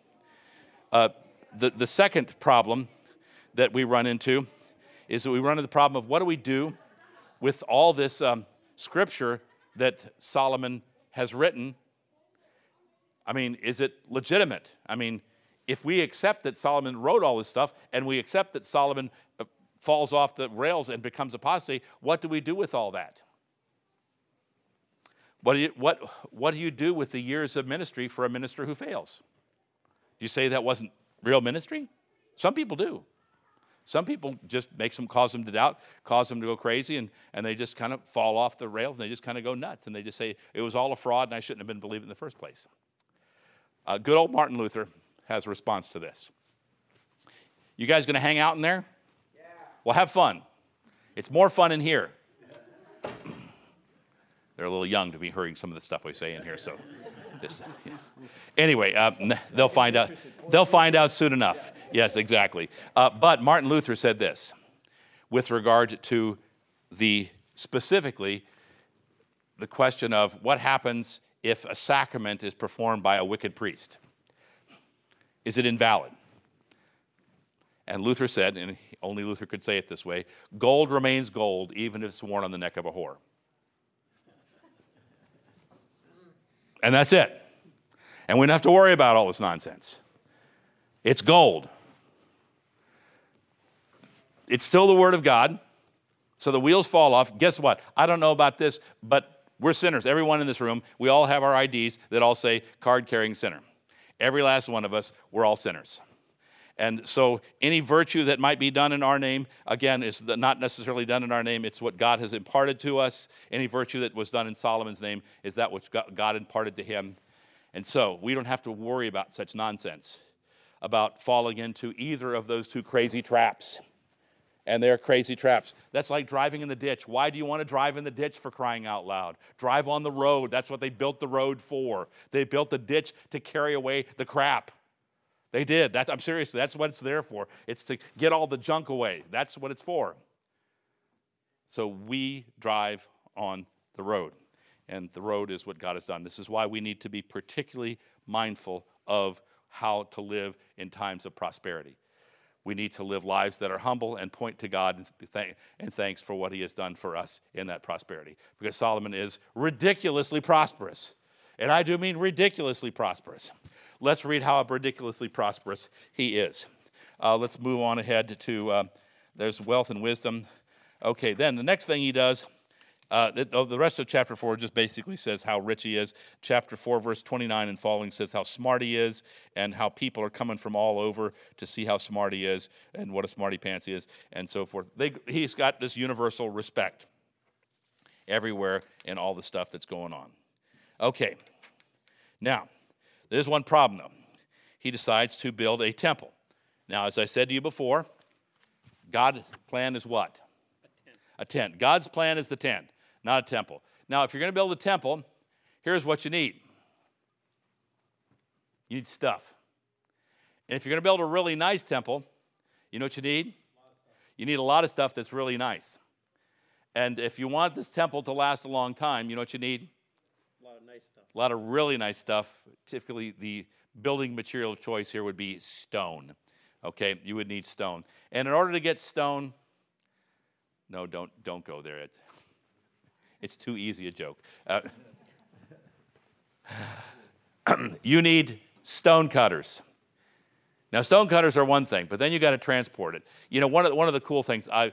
The second problem that we run into is that we run into the problem of what do we do with all this scripture that Solomon has written. I mean, is it legitimate? I mean, if we accept that Solomon wrote all this stuff and we accept that Solomon falls off the rails and becomes apostate, what do we do with all that? What do you do with the years of ministry for a minister who fails? Do you say that wasn't real ministry? Some people do. Some people just cause them to doubt, cause them to go crazy, and they just kind of fall off the rails, and they just kind of go nuts, and they just say, it was all a fraud, and I shouldn't have been believed in the first place. Good old Martin Luther has a response to this. You guys going to hang out in there? Yeah. Well, have fun. It's more fun in here. They're a little young to be hearing some of the stuff we say in here, so just, yeah. Anyway, they'll find out. They'll find out soon enough. Yes, exactly. But Martin Luther said this with regard to specifically the question of what happens if a sacrament is performed by a wicked priest. Is it invalid? And Luther said, and only Luther could say it this way, gold remains gold even if it's worn on the neck of a whore. And that's it. And we don't have to worry about all this nonsense. It's gold. It's still the Word of God. So the wheels fall off. Guess what? I don't know about this, but we're sinners. Everyone in this room, we all have our IDs that all say card-carrying sinner. Every last one of us, we're all sinners. And so any virtue that might be done in our name, again, is not necessarily done in our name. It's what God has imparted to us. Any virtue that was done in Solomon's name is that which God imparted to him. And so we don't have to worry about such nonsense, about falling into either of those two crazy traps. And they're crazy traps. That's like driving in the ditch. Why do you want to drive in the ditch, for crying out loud? Drive on the road. That's what they built the road for. They built the ditch to carry away the crap. They did. I'm serious. That's what it's there for. It's to get all the junk away. That's what it's for. So we drive on the road. And the road is what God has done. This is why we need to be particularly mindful of how to live in times of prosperity. We need to live lives that are humble and point to God and thanks for what he has done for us in that prosperity. Because Solomon is ridiculously prosperous. And I do mean ridiculously prosperous. Let's read how ridiculously prosperous he is. Let's move on ahead to, there's wealth and wisdom. Okay, then the next thing he does, the rest of chapter 4 just basically says how rich he is. Chapter 4, verse 29 and following says how smart he is and how people are coming from all over to see how smart he is and what a smarty pants he is and so forth. He's got this universal respect everywhere in all the stuff that's going on. Okay, now, there's one problem, though. He decides to build a temple. Now, as I said to you before, God's plan is what? A tent. God's plan is the tent, not a temple. Now, if you're going to build a temple, here's what you need. You need stuff. And if you're going to build a really nice temple, you know what you need? You need a lot of stuff that's really nice. And if you want this temple to last a long time, you know what you need? A lot of nice stuff. A lot of really nice stuff. Typically, the building material of choice here would be stone. Okay, you would need stone. And in order to get stone, no, don't go there. It's too easy a joke. You need stone cutters. Now, stone cutters are one thing, but then you got to transport it. You know, one of the cool things I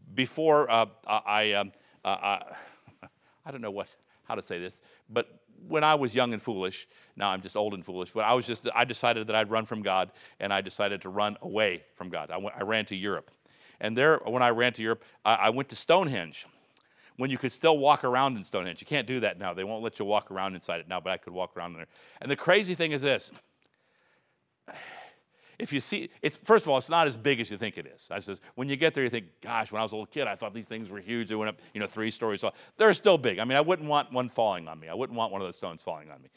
don't know how to say this, but when I was young and foolish, now I'm just old and foolish, but I decided that I'd run from God, and I decided to run away from God. I ran to Europe. And there, when I ran to Europe, I went to Stonehenge, when you could still walk around in Stonehenge. You can't do that now. They won't let you walk around inside it now, but I could walk around in there. And the crazy thing is this. If you see, first of all, it's not as big as you think it is. When you get there, you think, gosh, when I was a little kid, I thought these things were huge. They went up, 3 stories tall. They're still big. I mean, I wouldn't want one falling on me. I wouldn't want one of those stones falling on me.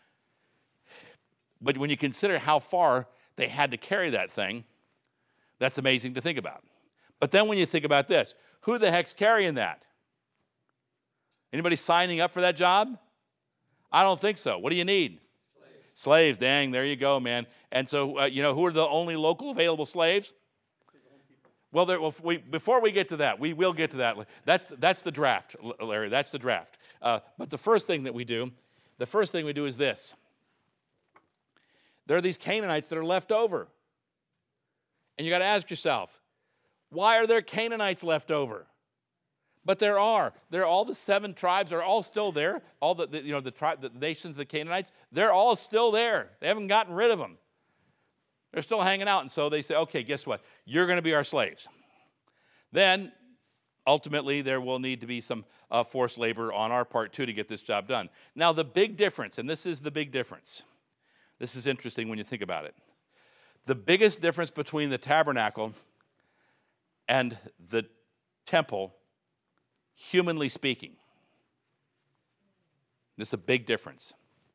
But when you consider how far they had to carry that thing, that's amazing to think about. But then when you think about this, who the heck's carrying that? Anybody signing up for that job? I don't think so. What do you need? Slaves, dang, there you go, man. And so, who are the only local available slaves? Well, before we get to that, we will get to that. That's the draft, Larry. That's the draft. But the first thing we do is this. There are these Canaanites that are left over. And you got to ask yourself, why are there Canaanites left over? But there are. All the 7 tribes are all still there. All the nations of the Canaanites, they're all still there. They haven't gotten rid of them. They're still hanging out. And so they say, okay, guess what? You're going to be our slaves. Then, ultimately, there will need to be some forced labor on our part, too, to get this job done. Now, the big difference, and this is the big difference. This is interesting when you think about it. The biggest difference between the tabernacle and the temple, humanly speaking, this is a big difference,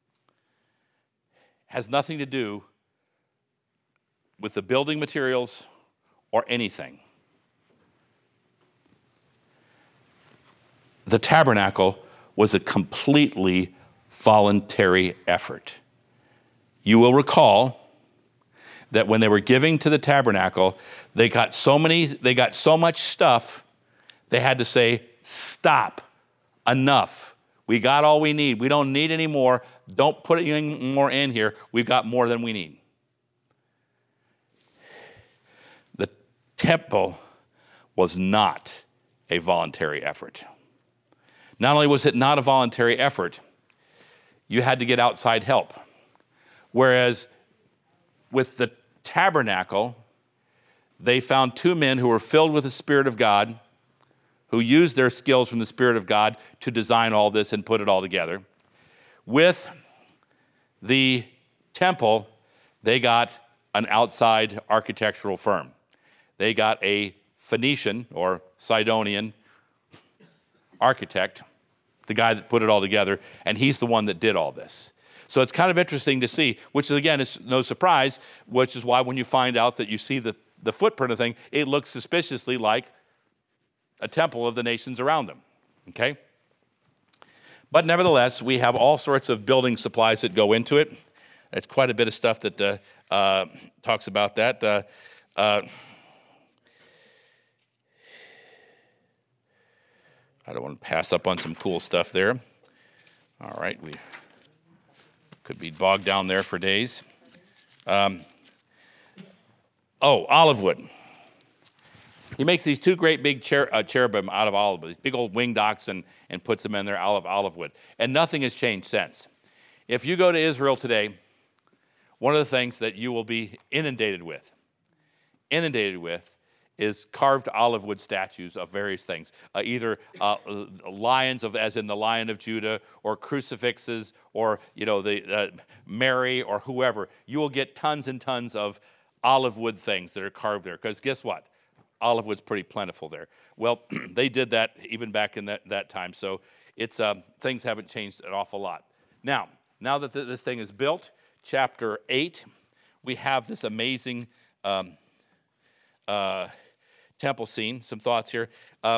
has nothing to do with the building materials or anything. The tabernacle was a completely voluntary effort. You will recall that when they were giving to the tabernacle, they got so much stuff, they had to say, stop, enough. We got all we need. We don't need any more. Don't put any more in here. We've got more than we need. The temple was not a voluntary effort. Not only was it not a voluntary effort, you had to get outside help. Whereas with the tabernacle, they found 2 men who were filled with the Spirit of God, who used their skills from the Spirit of God to design all this and put it all together. With the temple, they got an outside architectural firm. They got a Phoenician or Sidonian architect, the guy that put it all together, and he's the one that did all this. So it's kind of interesting to see, which is, again, is no surprise, which is why when you find out that you see the footprint of the thing, it looks suspiciously like a temple of the nations around them, okay? But nevertheless, we have all sorts of building supplies that go into it. It's quite a bit of stuff that talks about that. I don't want to pass up on some cool stuff there. All right, we could be bogged down there for days. Olive wood. He makes these 2 great big cherubim out of olive wood, these big old winged oxen, and puts them in there out of olive wood. And nothing has changed since. If you go to Israel today, one of the things that you will be inundated with is carved olive wood statues of various things, either lions, as in the Lion of Judah, or crucifixes, or the Mary, or whoever. You will get tons and tons of olive wood things that are carved there. Because guess what? Olive wood's pretty plentiful there. Well, they did that even back in that time. So it's things haven't changed an awful lot. Now that this thing is built, chapter 8, we have this amazing temple scene. Some thoughts here.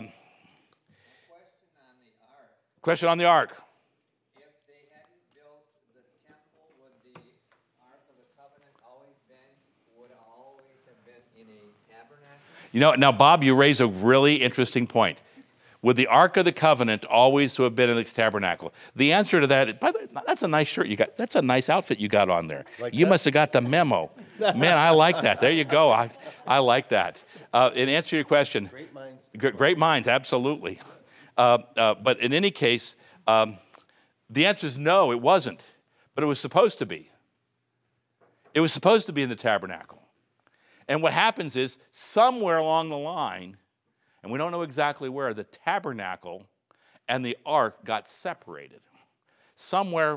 Question on the ark. If they hadn't built the temple, would the Ark of the Covenant always have been in a tabernacle? Now, Bob, you raise a really interesting point. Would the Ark of the Covenant always have been in the tabernacle? The answer to that, by the way, that's a nice shirt you got. That's a nice outfit you got on there. You must have got the memo. Man, I like that. There you go. I like that. In answer to your question, Great minds. Great minds, absolutely. But in any case, the answer is no, it wasn't. But it was supposed to be. It was supposed to be in the tabernacle. And what happens is, somewhere along the line, and we don't know exactly where, the tabernacle and the ark got separated. Somewhere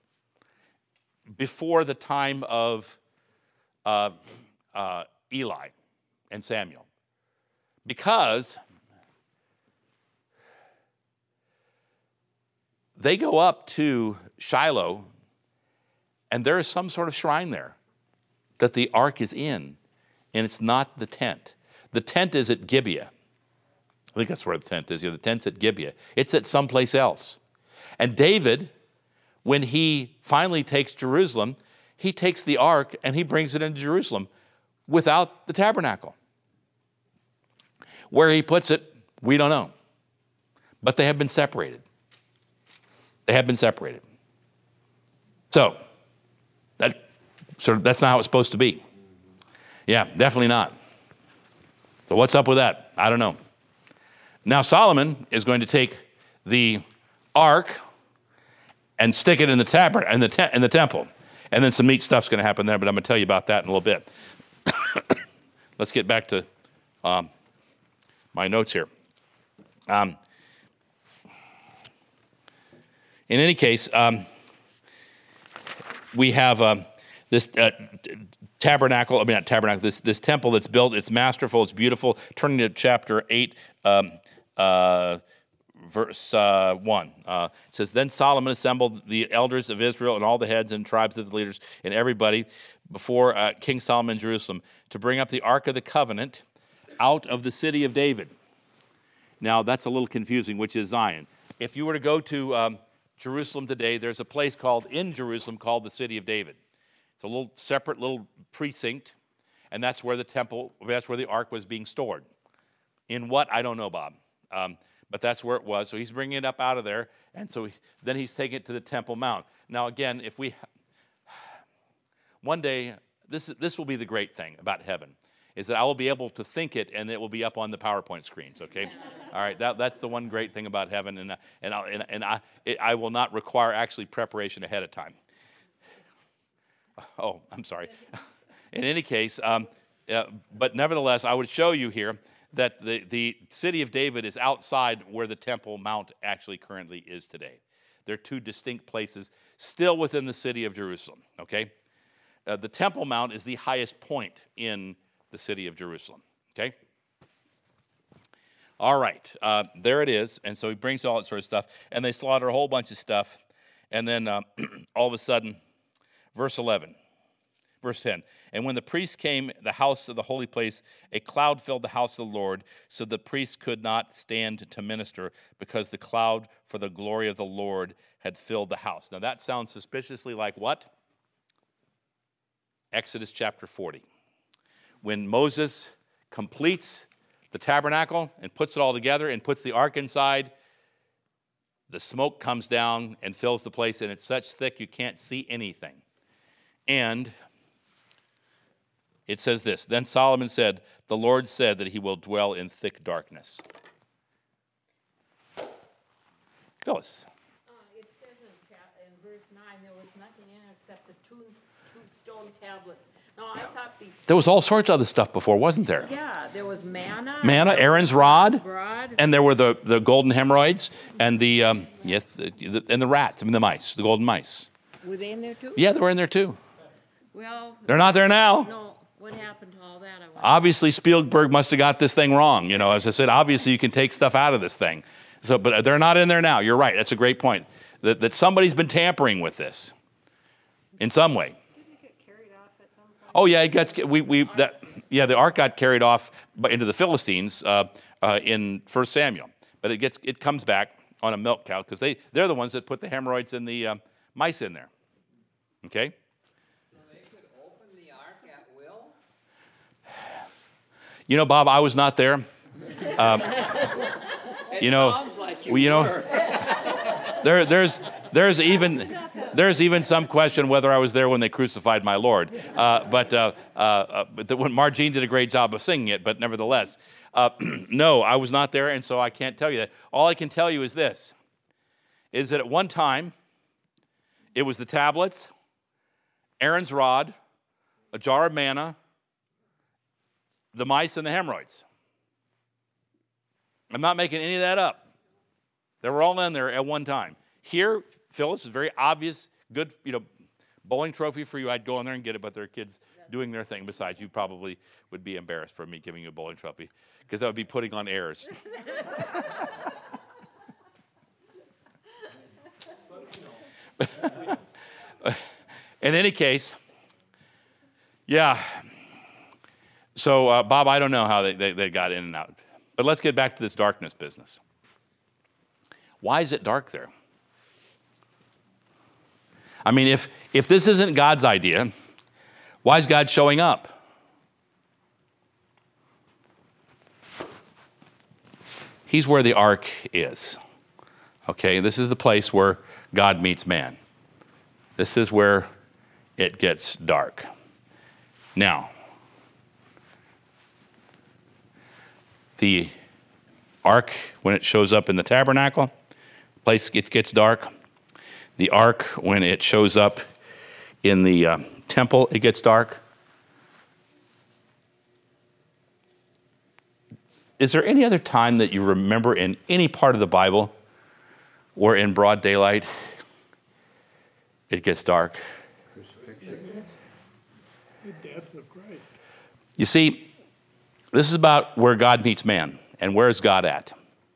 before the time of Eli and Samuel. Because they go up to Shiloh, and there is some sort of shrine there that the ark is in, and it's not the tent. The tent is at Gibeah. I think that's where the tent is. The tent's at Gibeah. It's at someplace else. And David, when he finally takes Jerusalem, he takes the ark and he brings it into Jerusalem without the tabernacle. Where he puts it, we don't know. But they have been separated. They have been separated. So, that's not how it's supposed to be. Yeah, definitely not. So what's up with that? I don't know. Now Solomon is going to take the ark and stick it in the temple. And then some neat stuff's going to happen there, but I'm going to tell you about that in a little bit. Let's get back to my notes here. In any case, we have this tabernacle, not tabernacle, this temple that's built. It's masterful, it's beautiful. Turning to chapter 8, verse 1. It says, Then Solomon assembled the elders of Israel and all the heads and tribes of the leaders and everybody before King Solomon in Jerusalem to bring up the Ark of the Covenant out of the city of David. Now, that's a little confusing, which is Zion. If you were to go to Jerusalem today, there's a place in Jerusalem called the City of David. It's a little separate little precinct, and that's where the ark was being stored. In what? I don't know, Bob. But that's where it was. So he's bringing it up out of there, and so then he's taking it to the Temple Mount. Now, again, one day, this will be the great thing about heaven, is that I will be able to think it, and it will be up on the PowerPoint screens, okay? All right, that's the one great thing about heaven, and I will not require actually preparation ahead of time. Oh, I'm sorry. In any case, but nevertheless, I would show you here that the city of David is outside where the Temple Mount actually currently is today. They're two distinct places, still within the city of Jerusalem, okay? The Temple Mount is the highest point in the city of Jerusalem, okay? All right, there it is. And so he brings all that sort of stuff, and they slaughter a whole bunch of stuff, and then all of a sudden, verse 10, and when the priests came, the house of the holy place, a cloud filled the house of the Lord, so the priests could not stand to minister, because the cloud for the glory of the Lord had filled the house. Now that sounds suspiciously like what? Exodus chapter 40. When Moses completes the tabernacle and puts it all together and puts the ark inside, the smoke comes down and fills the place, and it's such thick you can't see anything. And it says this, Then Solomon said, The Lord said that he will dwell in thick darkness. Phyllis. It says in verse 9, there was nothing in it except the two stone tablets. No, I thought There was all sorts of other stuff before, wasn't there? yeah, there was manna. Aaron's rod, Rod. and there were the golden hemorrhoids, and the rats, the mice, the golden mice. Were they in there too? Yeah, they were in there too. Well, They're not there now. no, what happened to all that? I wonder. Obviously, Spielberg must have got this thing wrong. As I said, obviously you can take stuff out of this thing. So, but they're not in there now. You're right. That's a great point. That somebody's been tampering with this in some way. Didn't it get carried off at some point? Oh yeah, the ark got carried off into the Philistines in 1 Samuel, but it comes back on a milk cow because they're the ones that put the hemorrhoids and the mice in there. Okay. So they could open the ark at will? Bob, I was not there. Sounds like you were. There's even some question whether I was there when they crucified my Lord. But when Margene did a great job of singing it, but nevertheless, no, I was not there, and so I can't tell you that. All I can tell you is this: is that at one time it was the tablets, Aaron's rod, a jar of manna, the mice, and the hemorrhoids. I'm not making any of that up. They were all in there at one time. Here, Phyllis, is very obvious, good, bowling trophy for you. I'd go in there and get it, but there are kids doing their thing. Besides, you probably would be embarrassed for me giving you a bowling trophy, because that would be putting on airs. In any case, yeah. So, Bob, I don't know how they got in and out. But let's get back to this darkness business. Why is it dark there? I mean, if this isn't God's idea, why is God showing up? He's where the ark is. Okay, this is the place where God meets man. This is where it gets dark. Now, the ark, when it shows up in the tabernacle, place gets dark. The ark, when it shows up in the temple, it gets dark. Is there any other time that you remember in any part of the Bible where in broad daylight it gets dark? The death of Christ. You see, this is about where God meets man. And where is God at?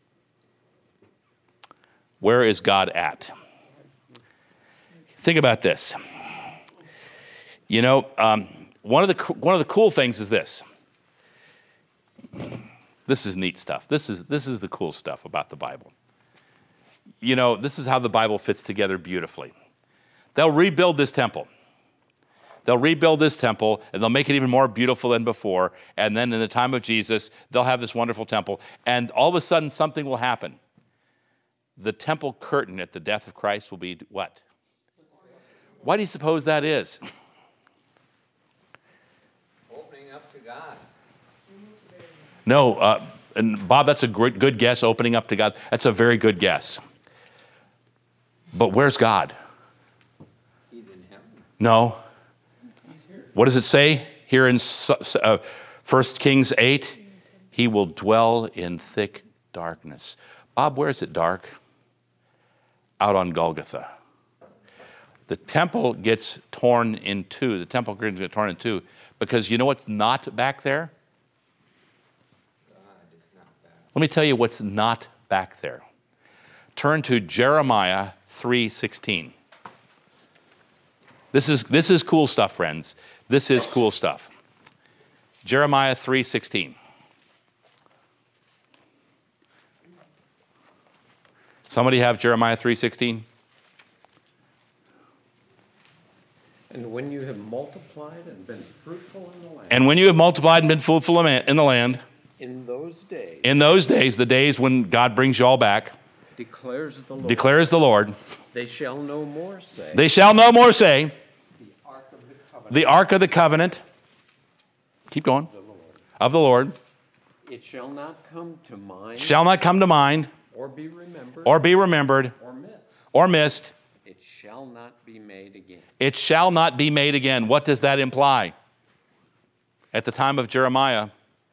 Where is God at? Think about this. You know, one of the cool things is this. This is neat stuff. This is the cool stuff about the Bible. You know, this is how the Bible fits together beautifully. They'll rebuild this temple. They'll rebuild this temple, and they'll make it even more beautiful than before. And then in the time of Jesus, they'll have this wonderful temple. And all of a sudden, something will happen. The temple curtain at the death of Christ will be what? Why do you suppose that is? Opening up to God. No, and Bob, that's a good guess, opening up to God. That's a very good guess. But where's God? He's in heaven. No. What does it say here in 1 Kings 8? He will dwell in thick darkness. Bob, where is it dark? Out on Golgotha. The temple gets torn in two. The temple curtains get torn in two because you know what's not back there? God is not bad. Let me tell you what's not back there. Turn to Jeremiah 3:16. This is cool stuff, friends. This is cool stuff. Jeremiah 3:16. Somebody have Jeremiah 3:16? And when you have multiplied and been fruitful in the land, And when you have multiplied and been fruitful in the land, in those days, the days when God brings you all back, declares declares the Lord, they shall no more say, they shall no more say, the ark of the covenant the ark of the covenant, keep going, of the Lord, it shall not come to mind, shall not come to mind, or be remembered, or be remembered, or missed. or missed. It shall not be made again. It shall not be made again. What does that imply? At the time of Jeremiah,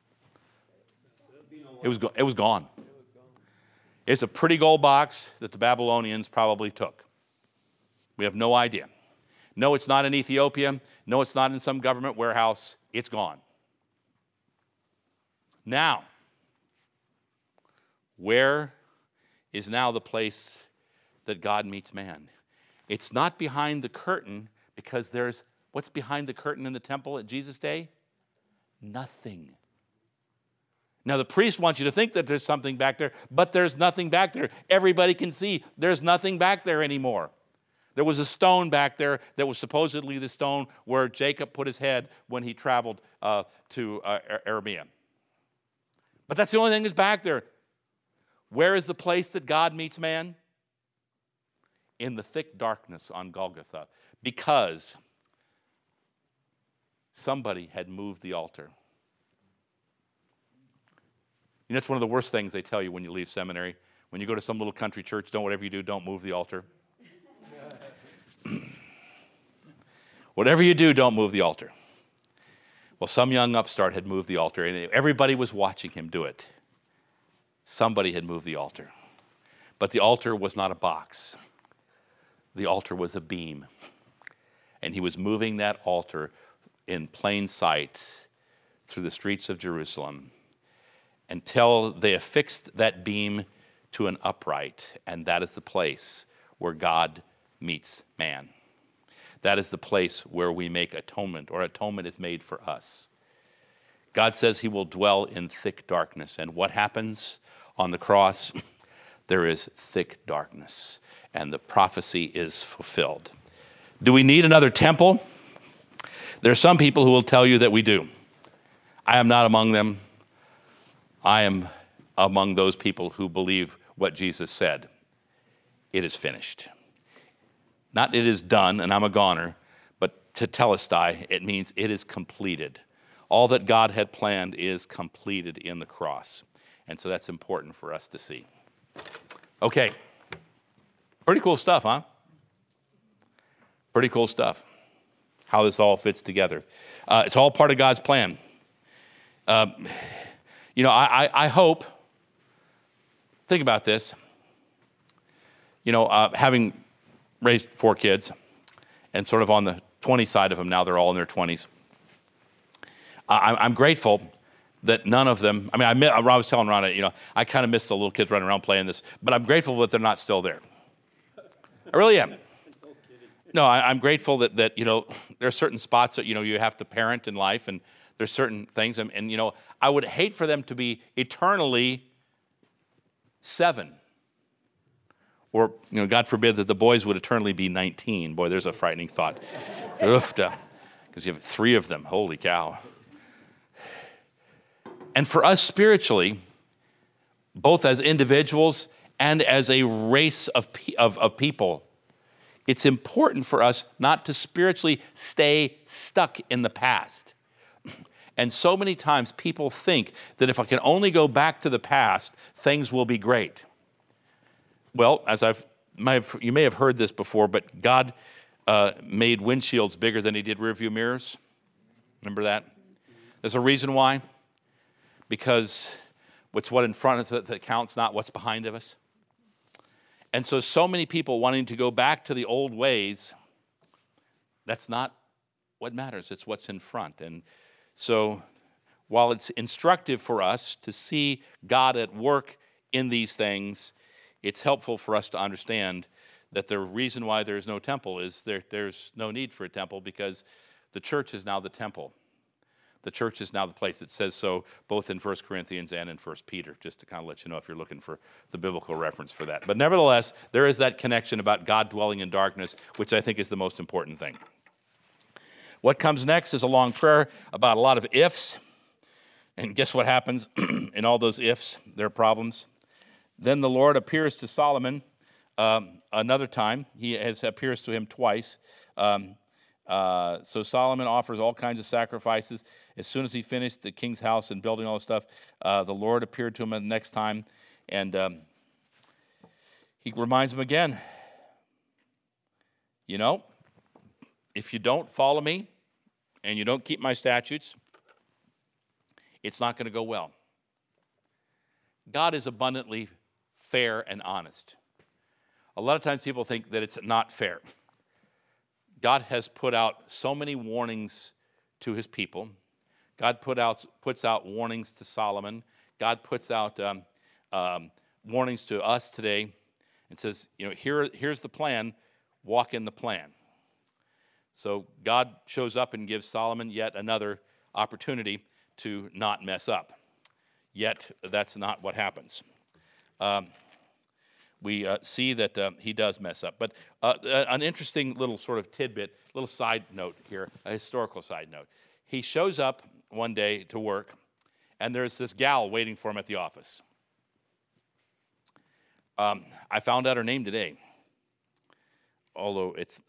it was gone. It's a pretty gold box that the Babylonians probably took. We have no idea. No, it's not in Ethiopia. No, it's not in some government warehouse. It's gone. Now, where is now the place that God meets man? It's not behind the curtain because there's, what's behind the curtain in the temple at Jesus' day? Nothing. Now, the priest wants you to think that there's something back there, but there's nothing back there. Everybody can see there's nothing back there anymore. There was a stone back there that was supposedly the stone where Jacob put his head when he traveled to Aramea. But that's the only thing that's back there. Where is the place that God meets man? In the thick darkness on Golgotha, because somebody had moved the altar. You know, it's one of the worst things they tell you when you leave seminary. When you go to some little country church, whatever you do, don't move the altar. Whatever you do, don't move the altar. Well, some young upstart had moved the altar, and everybody was watching him do it. Somebody had moved the altar. But the altar was not a box. The altar was a beam. And he was moving that altar in plain sight through the streets of Jerusalem until they affixed that beam to an upright. And that is the place where God meets man. That is the place where we make atonement, or atonement is made for us. God says he will dwell in thick darkness. And what happens on the cross? There is thick darkness, and the prophecy is fulfilled. Do we need another temple? There are some people who will tell you that we do. I am not among them. I am among those people who believe what Jesus said. It is finished. Not it is done, and I'm a goner, but tetelestai, it means it is completed. All that God had planned is completed in the cross. And so that's important for us to see. Okay. Pretty cool stuff, huh? Pretty cool stuff. how this all fits together. It's all part of God's plan. I hope, think about this, having raised 4 kids and sort of on the 20 side of them now, they're all in their 20s. I'm grateful that none of them, I was telling Rhonda, I kind of miss the little kids running around playing this, but I'm grateful that they're not still there. I really am. No, I'm grateful that there are certain spots that, you have to parent in life, and there's certain things, and I would hate for them to be eternally 7. Or, God forbid that the boys would eternally be 19. Boy, there's a frightening thought. Because you have 3 of them. Holy cow. And for us spiritually, both as individuals and as a race of people, it's important for us not to spiritually stay stuck in the past. And so many times people think that if I can only go back to the past, things will be great. Well, as you may have heard this before, but God made windshields bigger than he did rearview mirrors. Remember that? There's a reason why. Because it's what in front of us that counts, not what's behind of us. And so many people wanting to go back to the old ways, that's not what matters. It's what's in front. And so while it's instructive for us to see God at work in these things, it's helpful for us to understand that the reason why there's no temple is there's no need for a temple, because the church is now the temple. The church is now the place. That says so both in 1 Corinthians and in 1 Peter, just to kind of let you know if you're looking for the biblical reference for that. But nevertheless, there is that connection about God dwelling in darkness, which I think is the most important thing. What comes next is a long prayer about a lot of ifs. And guess what happens in all those ifs? There are problems. Then the Lord appears to Solomon another time. He appears to him twice. So Solomon offers all kinds of sacrifices. As soon as he finished the king's house and building all this stuff, the Lord appeared to him the next time, and he reminds him again, if you don't follow me and you don't keep my statutes, it's not going to go well. God is abundantly fair and honest. A lot of times people think that it's not fair. God has put out so many warnings to his people. God puts out warnings to Solomon. God puts out warnings to us today and says, here's the plan, walk in the plan. So God shows up and gives Solomon yet another opportunity to not mess up. Yet that's not what happens. We see that he does mess up. But an interesting little sort of tidbit, little side note here, a historical side note. He shows up one day to work, and there's this gal waiting for him at the office. I found out her name today, although it's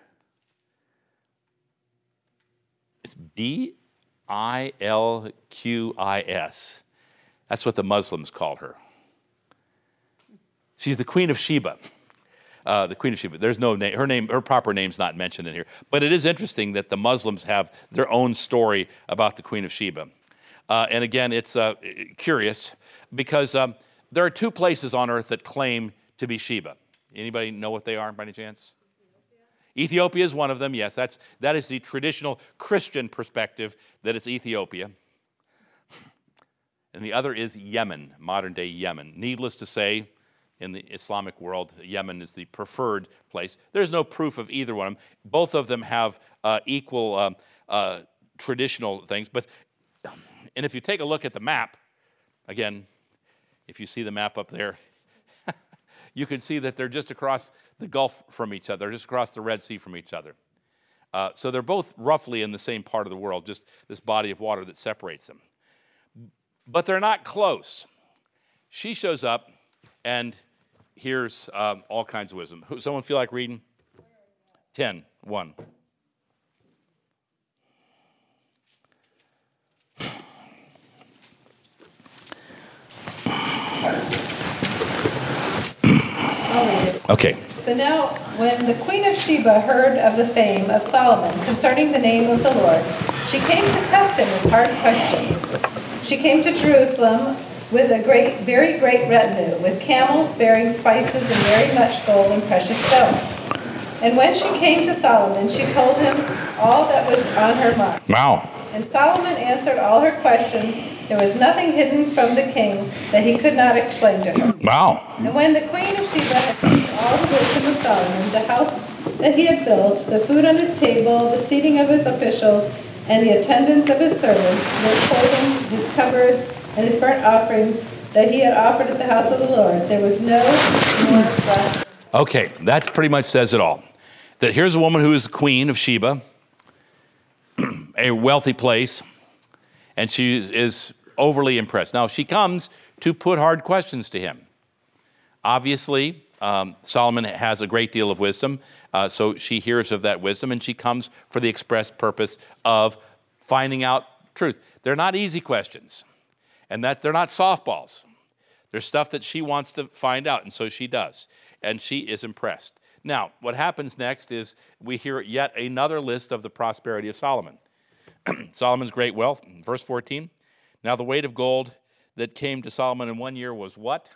Bilqis. That's what the Muslims call her. She's the Queen of Sheba. The Queen of Sheba. There's no name. Her proper name's not mentioned in here. But it is interesting that the Muslims have their own story about the Queen of Sheba. And again, it's curious because there are 2 places on earth that claim to be Sheba. Anybody know what they are by any chance? Ethiopia is one of them. Yes, that is the traditional Christian perspective, that it's Ethiopia. And the other is Yemen, modern-day Yemen. Needless to say, in the Islamic world, Yemen is the preferred place. There's no proof of either one of them. Both of them have equal traditional things. And if you take a look at the map, again, if you see the map up there, you can see that they're just across the Gulf from each other, just across the Red Sea from each other. So they're both roughly in the same part of the world, just this body of water that separates them. But they're not close. She shows up, and here's all kinds of wisdom. Someone feel like reading? 10:1. Okay. So now, when the queen of Sheba heard of the fame of Solomon concerning the name of the Lord, she came to test him with hard questions. She came to Jerusalem with a very great retinue, with camels bearing spices and very much gold and precious stones. And when she came to Solomon, she told him all that was on her mind. Wow. And Solomon answered all her questions. There was nothing hidden from the king that he could not explain to her. Wow. And when the queen of Sheba had seen all the wisdom of Solomon, the house that he had built, the food on his table, the seating of his officials, and the attendance of his servants, his clothing, his cupboards, and his burnt offerings that he had offered at the house of the Lord, there was no more left. Okay, that pretty much says it all. That here's a woman who is the queen of Sheba, a wealthy place, and she is overly impressed. Now, she comes to put hard questions to him. Obviously, Solomon has a great deal of wisdom, so she hears of that wisdom, and she comes for the express purpose of finding out truth. They're not easy questions, and that they're not softballs. There's stuff that she wants to find out, and so she does, and she is impressed. Now, what happens next is we hear yet another list of the prosperity of Solomon. Solomon's great wealth, verse 14. Now the weight of gold that came to Solomon in 1 year was what?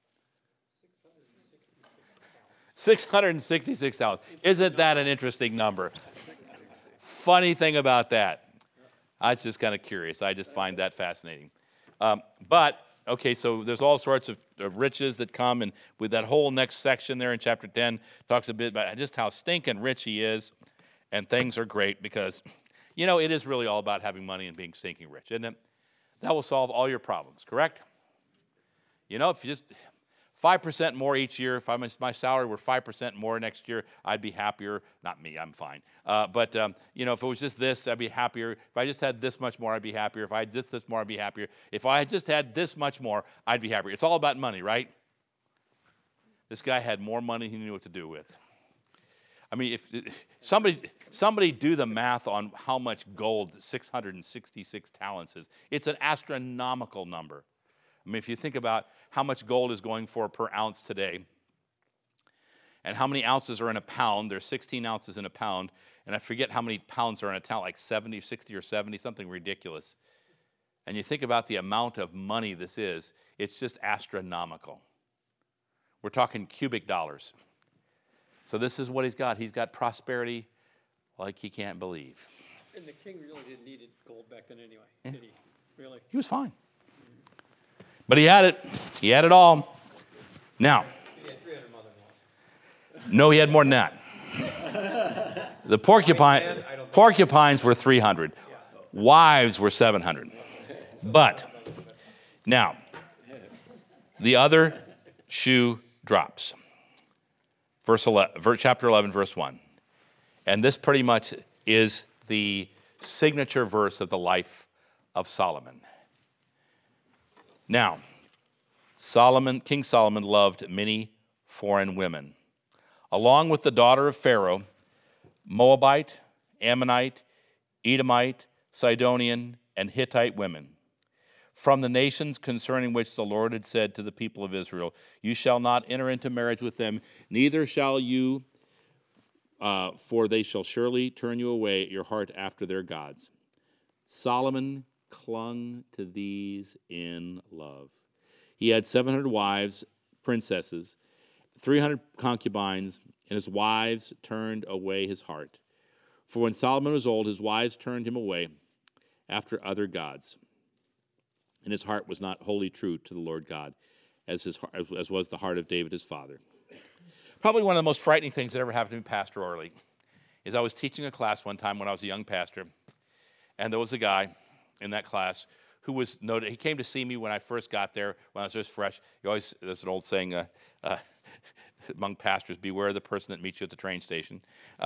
666,000. Isn't that an interesting number? Funny thing about that, I was just kind of curious. I just find that fascinating. Okay, so there's all sorts of riches that come, and with that whole next section there in chapter 10, talks a bit about just how stinking rich he is, and things are great because, it is really all about having money and being stinking rich, isn't it? That will solve all your problems, correct? If you just 5% more each year, if my salary were 5% more next year, I'd be happier. Not me, I'm fine. But if it was just this, I'd be happier. If I just had this much more, I'd be happier. If I had this more, I'd be happier. If I had just had this much more, I'd be happier. It's all about money, right? This guy had more money than he knew what to do with. I mean, if somebody do the math on how much gold 666 talents is. It's an astronomical number. I mean, if you think about how much gold is going for per ounce today, and how many ounces are in a pound, there's 16 ounces in a pound, and I forget how many pounds are in a pound, like 70, 60 or 70, something ridiculous. And you think about the amount of money this is, it's just astronomical. We're talking cubic dollars. So this is what he's got. He's got prosperity like he can't believe. And the king really didn't need gold back then anyway, did he? Really? He was fine. But he had it. He had it all. Now, He had 300 mother-in-laws. no, he had more than that. The porcupines were 300. Wives were 700. But now, the other shoe drops. Chapter 11, verse 1. And this pretty much is the signature verse of the life of Solomon. Now, King Solomon loved many foreign women, along with the daughter of Pharaoh, Moabite, Ammonite, Edomite, Sidonian, and Hittite women, from the nations concerning which the Lord had said to the people of Israel, you shall not enter into marriage with them, neither shall you, for they shall surely turn you away your heart after their gods. Solomon clung to these in love. He had 700 wives, princesses, 300 concubines, and his wives turned away his heart. For when Solomon was old, his wives turned him away after other gods, and his heart was not wholly true to the Lord God, as was the heart of David his father. Probably one of the most frightening things that ever happened to me, Pastor Orley, is I was teaching a class one time when I was a young pastor, and there was a guy in that class who was noted. He came to see me when I first got there, when I was just fresh. There's an old saying among pastors, beware the person that meets you at the train station.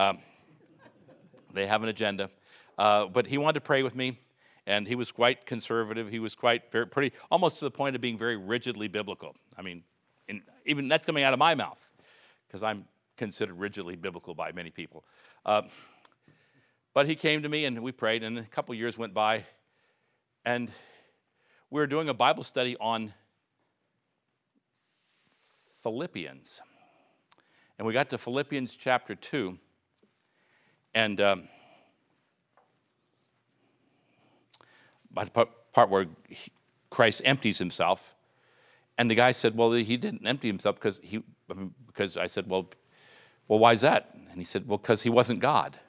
They have an agenda. But he wanted to pray with me, and he was quite conservative. He was pretty, almost to the point of being very rigidly biblical. I mean, even that's coming out of my mouth, because I'm considered rigidly biblical by many people. But he came to me, and we prayed, and a couple years went by, and we were doing a Bible study on Philippians. And we got to Philippians chapter 2, and by the part where Christ empties himself, and the guy said, well, he didn't empty himself because I said, well, why is that? And he said, well, because he wasn't God.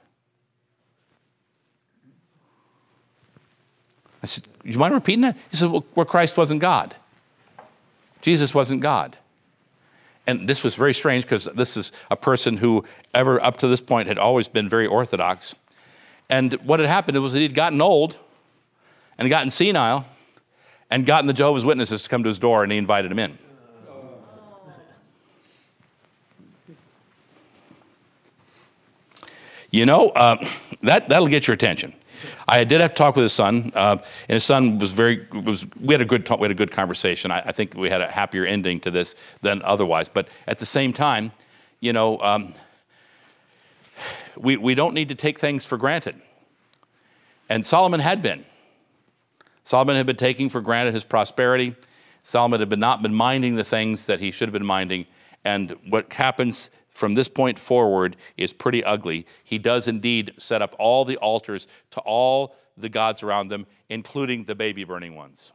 I said, you mind repeating that? He said, well, where Christ wasn't God. Jesus wasn't God. And this was very strange because this is a person who ever up to this point had always been very orthodox. And what had happened was that he'd gotten old and gotten senile and gotten the Jehovah's Witnesses to come to his door, and he invited them in. You know, that'll get your attention. I did have to talk with his son, and his son we had a good conversation. I think we had a happier ending to this than otherwise. But at the same time, you know, we don't need to take things for granted. And Solomon had been. Solomon had been taking for granted his prosperity. Solomon had not been minding the things that he should have been minding. And what happens from this point forward is pretty ugly. He does indeed set up all the altars to all the gods around them, including the baby burning ones.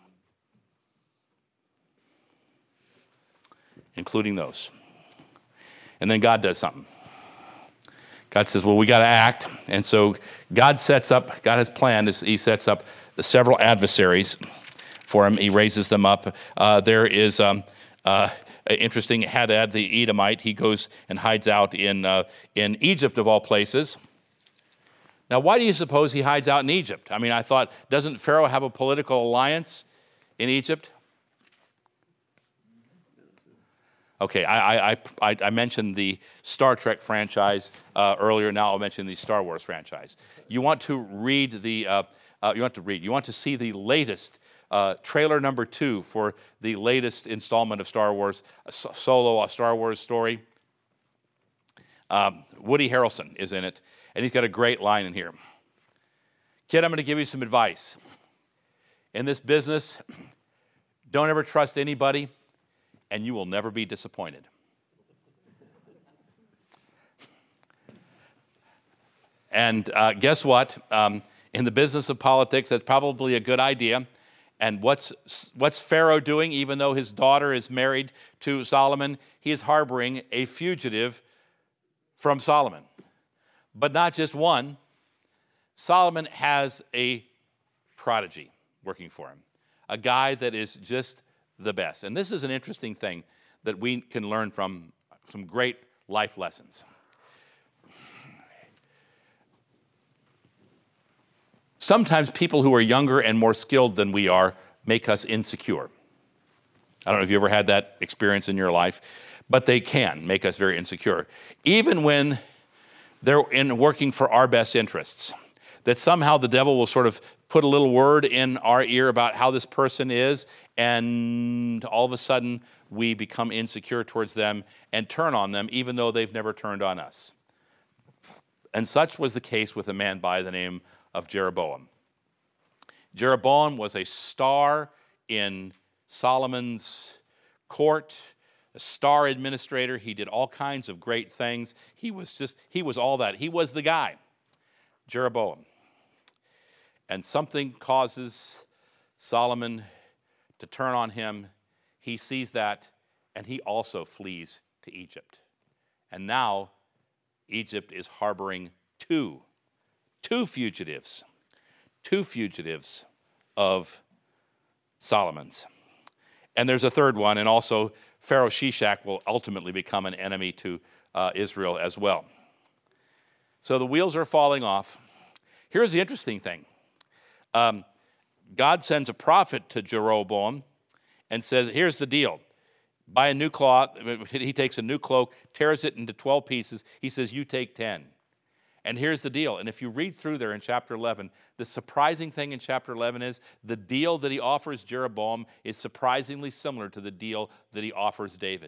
Including those. And then God does something. God says, well, we got to act. And so God has planned, he sets up several adversaries for him. He raises them up. There is interesting Hadad the Edomite. He goes and hides out in Egypt of all places. Now, why do you suppose he hides out in Egypt? I mean, I thought, doesn't Pharaoh have a political alliance in Egypt? Okay, I mentioned the Star Trek franchise earlier. Now I'll mention the Star Wars franchise. You want to see the latest trailer number 2 for the latest installment of Star Wars, a Star Wars story. Woody Harrelson is in it, and he's got a great line in here. Kid, I'm going to give you some advice. In this business, don't ever trust anybody, and you will never be disappointed. And guess what? In the business of politics, that's probably a good idea. And what's Pharaoh doing? Even though his daughter is married to Solomon, he is harboring a fugitive from Solomon. But not just one. Solomon has a prodigy working for him, a guy that is just the best. And this is an interesting thing that we can learn from some great life lessons. Sometimes people who are younger and more skilled than we are make us insecure. I don't know if you ever had that experience in your life, but they can make us very insecure. Even when they're working for our best interests, that somehow the devil will sort of put a little word in our ear about how this person is, and all of a sudden we become insecure towards them and turn on them even though they've never turned on us. And such was the case with a man by the name of Jeroboam. Jeroboam was a star in Solomon's court, a star administrator. He did all kinds of great things. He was all that. He was the guy, Jeroboam. And something causes Solomon to turn on him. He sees that, and he also flees to Egypt. And now Egypt is harboring two fugitives of Solomon's. And there's a third one, and also Pharaoh Shishak will ultimately become an enemy to Israel as well. So the wheels are falling off. Here's the interesting thing. God sends a prophet to Jeroboam and says, here's the deal. Buy a new cloth. He takes a new cloak, tears it into 12 pieces. He says, you take 10. And here's the deal. And if you read through there in chapter 11, the surprising thing in chapter 11 is the deal that he offers Jeroboam is surprisingly similar to the deal that he offers David.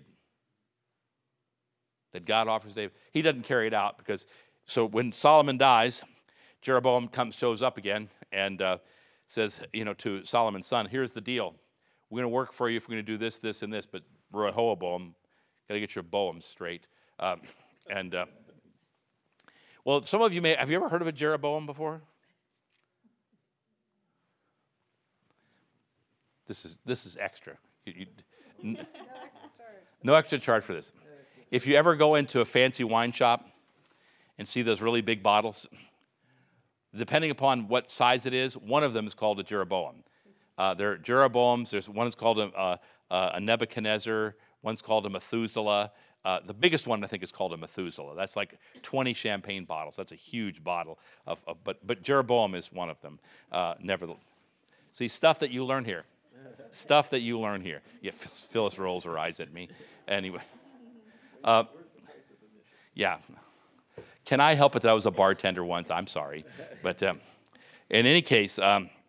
That God offers David. He doesn't carry it out because, so when Solomon dies, Jeroboam shows up again and says, to Solomon's son, here's the deal. We're going to work for you if we're going to do this, this, and this, but Rehoboam, got to get your Boam straight. And well, some of you have you ever heard of a Jeroboam before? This is extra. No extra charge for this. If you ever go into a fancy wine shop and see those really big bottles, depending upon what size it is, one of them is called a Jeroboam. There are Jeroboams. There's one is called a Nebuchadnezzar. One's called a Methuselah. The biggest one, I think, is called a Methuselah. That's like 20 champagne bottles. That's a huge bottle but Jeroboam is one of them. Nevertheless, see, stuff that you learn here. Stuff that you learn here. Yeah, Phyllis rolls her eyes at me. Anyway. Yeah. Can I help it that I was a bartender once? I'm sorry. But in any case,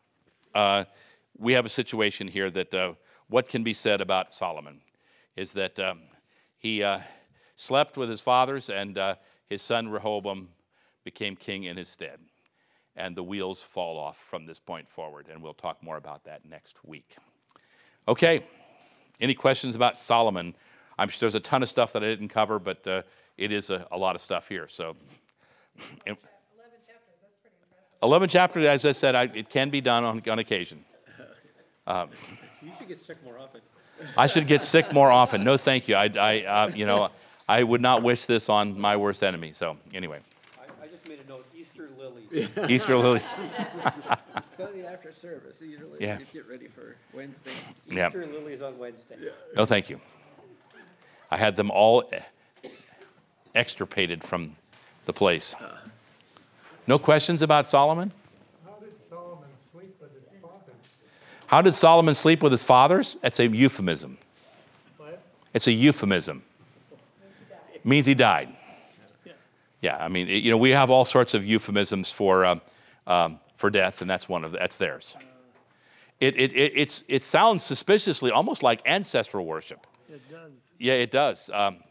we have a situation here that what can be said about Solomon is that he slept with his fathers, and his son Rehoboam became king in his stead. And the wheels fall off from this point forward, and we'll talk more about that next week. Okay, any questions about Solomon? I'm sure there's a ton of stuff that I didn't cover, but it is a lot of stuff here. So, 11 chapters, that's pretty impressive. 11 chapters, as I said, it can be done on occasion. You should get sick more often. I should get sick more often. No, thank you. I would not wish this on my worst enemy. So, anyway. I just made a note, Easter lilies. Easter lily. Sunday after service, you really Yeah. get ready for Wednesday. Yeah. Easter lilies on Wednesday. No, thank you. I had them all extirpated from the place. No questions about Solomon? How did Solomon sleep with his fathers? How did Solomon sleep with his fathers? That's a euphemism. What? It's a euphemism. Means he died. Yeah, I mean, we have all sorts of euphemisms for death, and that's theirs. It sounds suspiciously almost like ancestral worship. It does. Yeah, it does.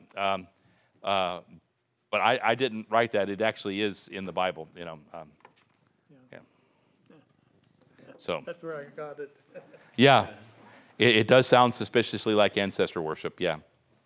But I didn't write that. It actually is in the Bible. Yeah. So That's where I got it. yeah, it does sound suspiciously like ancestor worship. Yeah.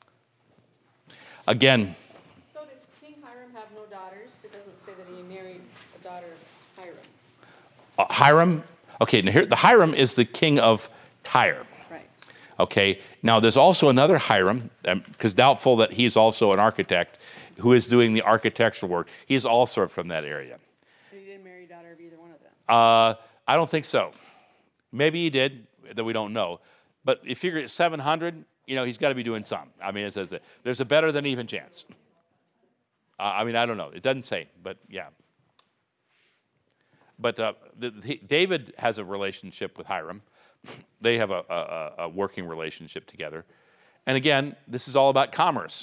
Again. So did King Hiram have no daughters? It doesn't say that he married a daughter of Hiram. Hiram. Okay, now here the Hiram is the king of Tyre. Right. Okay, now there's also another Hiram, because doubtful that he's also an architect who is doing the architectural work. He's also from that area. But he didn't marry a daughter of either one of them. I don't think so. Maybe he did, that we don't know. But you figure at 700, he's got to be doing some. I mean, it says that there's a better than even chance. I don't know. It doesn't say, but yeah. But David has a relationship with Hiram. They have a working relationship together. And again, this is all about commerce.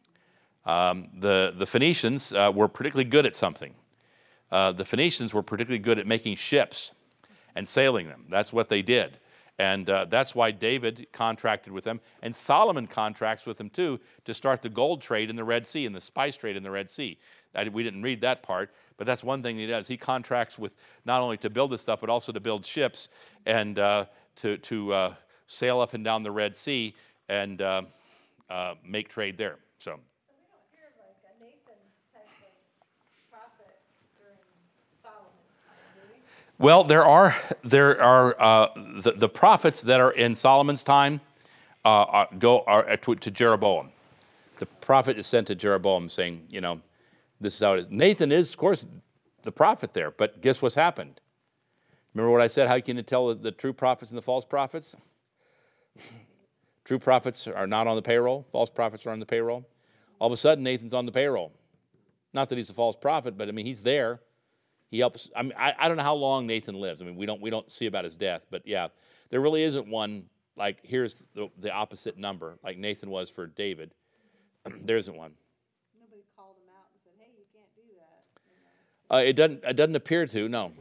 The Phoenicians were particularly good at something. The Phoenicians were particularly good at making ships and sailing them. That's what they did. And that's why David contracted with them. And Solomon contracts with them, too, to start the gold trade in the Red Sea and the spice trade in the Red Sea. We didn't read that part, but that's one thing he does. He contracts with not only to build this stuff, but also to build ships and to sail up and down the Red Sea and make trade there. So So we don't hear like a Nathan type of prophet during Solomon's time, do we? well, there are the prophets that are in Solomon's time go to Jeroboam. The prophet is sent to Jeroboam saying, this is how it is. Nathan is, of course, the prophet there, but guess what's happened? Remember what I said, how can you tell the true prophets and the false prophets? True prophets are not on the payroll. False prophets are on the payroll. All of a sudden, Nathan's on the payroll. Not that he's a false prophet, but he's there. He helps. I don't know how long Nathan lives. We don't see about his death, but yeah, there really isn't one like here's the opposite number like Nathan was for David. There isn't one. Nobody called him out and said, hey, you can't do that. It doesn't appear to. No.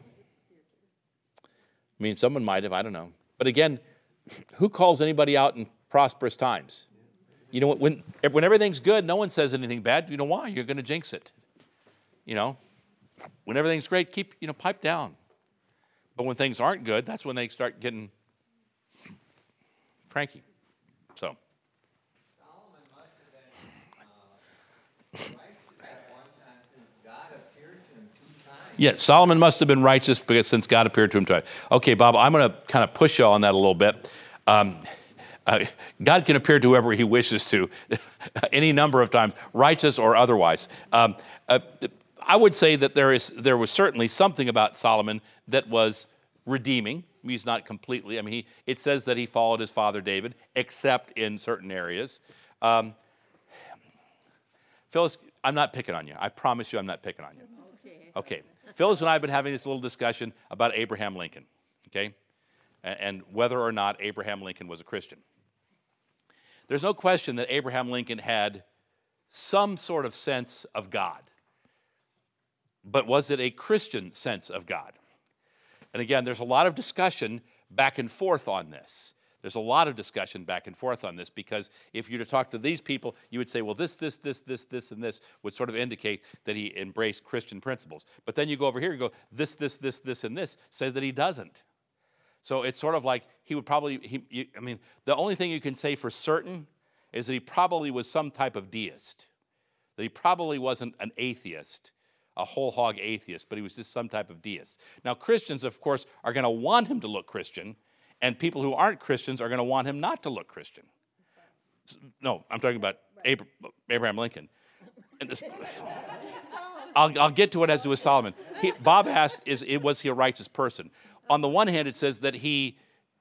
Someone might have. I don't know. But again, who calls anybody out in prosperous times? When everything's good, no one says anything bad. You know why? You're going to jinx it. When everything's great, keep pipe down. But when things aren't good, that's when they start getting cranky. So. Solomon must have been Yeah, Solomon must have been righteous because since God appeared to him twice. Okay, Bob, I'm going to kind of push you on that a little bit. God can appear to whoever he wishes to, any number of times, righteous or otherwise. I would say that there was certainly something about Solomon that was redeeming. He's not completely, it says that he followed his father David, except in certain areas. Phyllis, I'm not picking on you. I promise you I'm not picking on you. Okay. Phyllis and I have been having this little discussion about Abraham Lincoln, okay? And whether or not Abraham Lincoln was a Christian. There's no question that Abraham Lincoln had some sort of sense of God. But was it a Christian sense of God? And again, there's a lot of discussion back and forth on this. There's a lot of discussion back and forth on this because if you were to talk to these people, you would say, well, this, and this would sort of indicate that he embraced Christian principles. But then you go over here and go, this, and this, say that he doesn't. So it's sort of like he would probably, the only thing you can say for certain is that he probably was some type of deist. That he probably wasn't an atheist, a whole hog atheist, but he was just some type of deist. Now, Christians, of course, are going to want him to look Christian, and people who aren't Christians are going to want him not to look Christian. No, I'm talking about Abraham Lincoln. And this, I'll get to it as to with Solomon. Bob asked, was he a righteous person? On the one hand, it says that he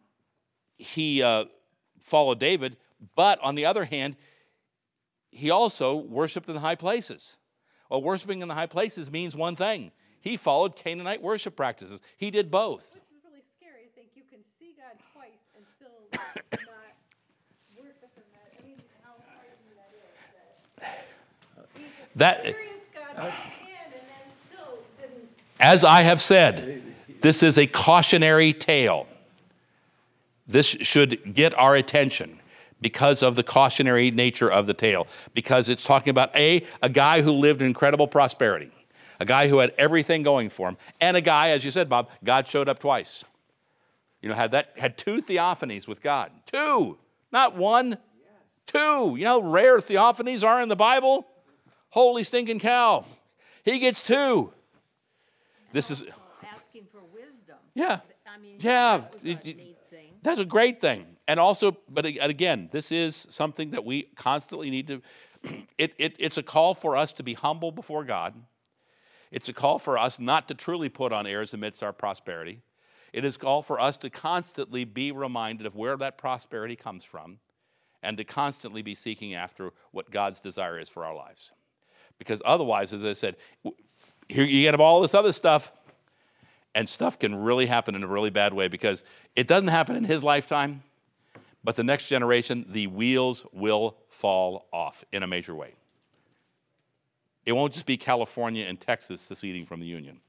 followed David, but on the other hand, he also worshiped in the high places. Well, worshiping in the high places means one thing. He followed Canaanite worship practices. He did both. Which is really scary to think you can see God twice and still not worship him. How frightening that is. He's experienced God firsthand and then still didn't. As I have said, this is a cautionary tale. This should get our attention because of the cautionary nature of the tale. Because it's talking about a guy who lived in incredible prosperity. A guy who had everything going for him. And a guy, as you said, Bob, God showed up twice. Had 2 theophanies with God. 2, not 1. 2. You know how rare theophanies are in the Bible? Holy stinking cow. He gets 2. This is asking for wisdom. Yeah. That was a neat thing. That's a great thing. And also, but again, this is something that we constantly need to, it's a call for us to be humble before God. It's a call for us not to truly put on airs amidst our prosperity. It is a call for us to constantly be reminded of where that prosperity comes from and to constantly be seeking after what God's desire is for our lives. Because otherwise, as I said, here you get all this other stuff, and stuff can really happen in a really bad way because it doesn't happen in his lifetime, but the next generation, the wheels will fall off in a major way. It won't just be California and Texas seceding from the Union.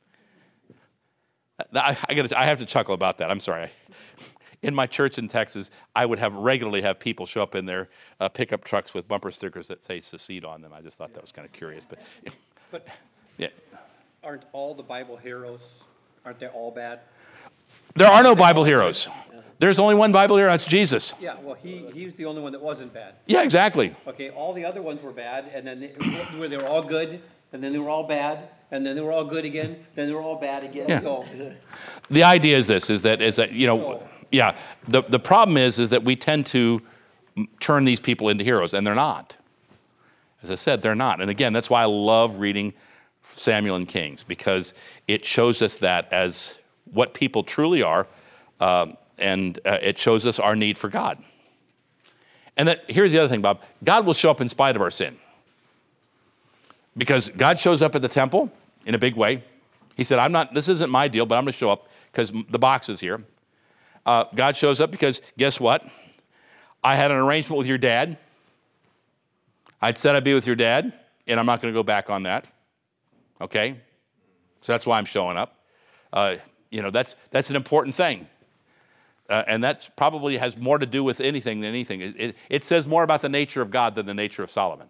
I have to chuckle about that. I'm sorry. In my church in Texas, I would regularly have people show up in their pickup trucks with bumper stickers that say secede on them. I just thought that was kind of curious. But yeah. Aren't all the Bible heroes, aren't they all bad? There are no Bible heroes. There's only one Bible hero, that's Jesus. Yeah, well, he's the only one that wasn't bad. Yeah, exactly. Okay, all the other ones were bad, and then they were all good, and then they were all bad, and then they were all good again, then they were all bad again. Yeah. So the idea is this, is that the problem is that we tend to turn these people into heroes, and they're not. As I said, they're not. And again, that's why I love reading Samuel and Kings, because it shows us that as what people truly are, and it shows us our need for God. And that here's the other thing, Bob. God will show up in spite of our sin. Because God shows up at the temple in a big way. He said, this isn't my deal, but I'm going to show up because the box is here. God shows up because, guess what? I had an arrangement with your dad. I'd said I'd be with your dad, and I'm not going to go back on that. Okay? So that's why I'm showing up. That's an important thing. And that's probably has more to do with anything than anything. It says more about the nature of God than the nature of Solomon.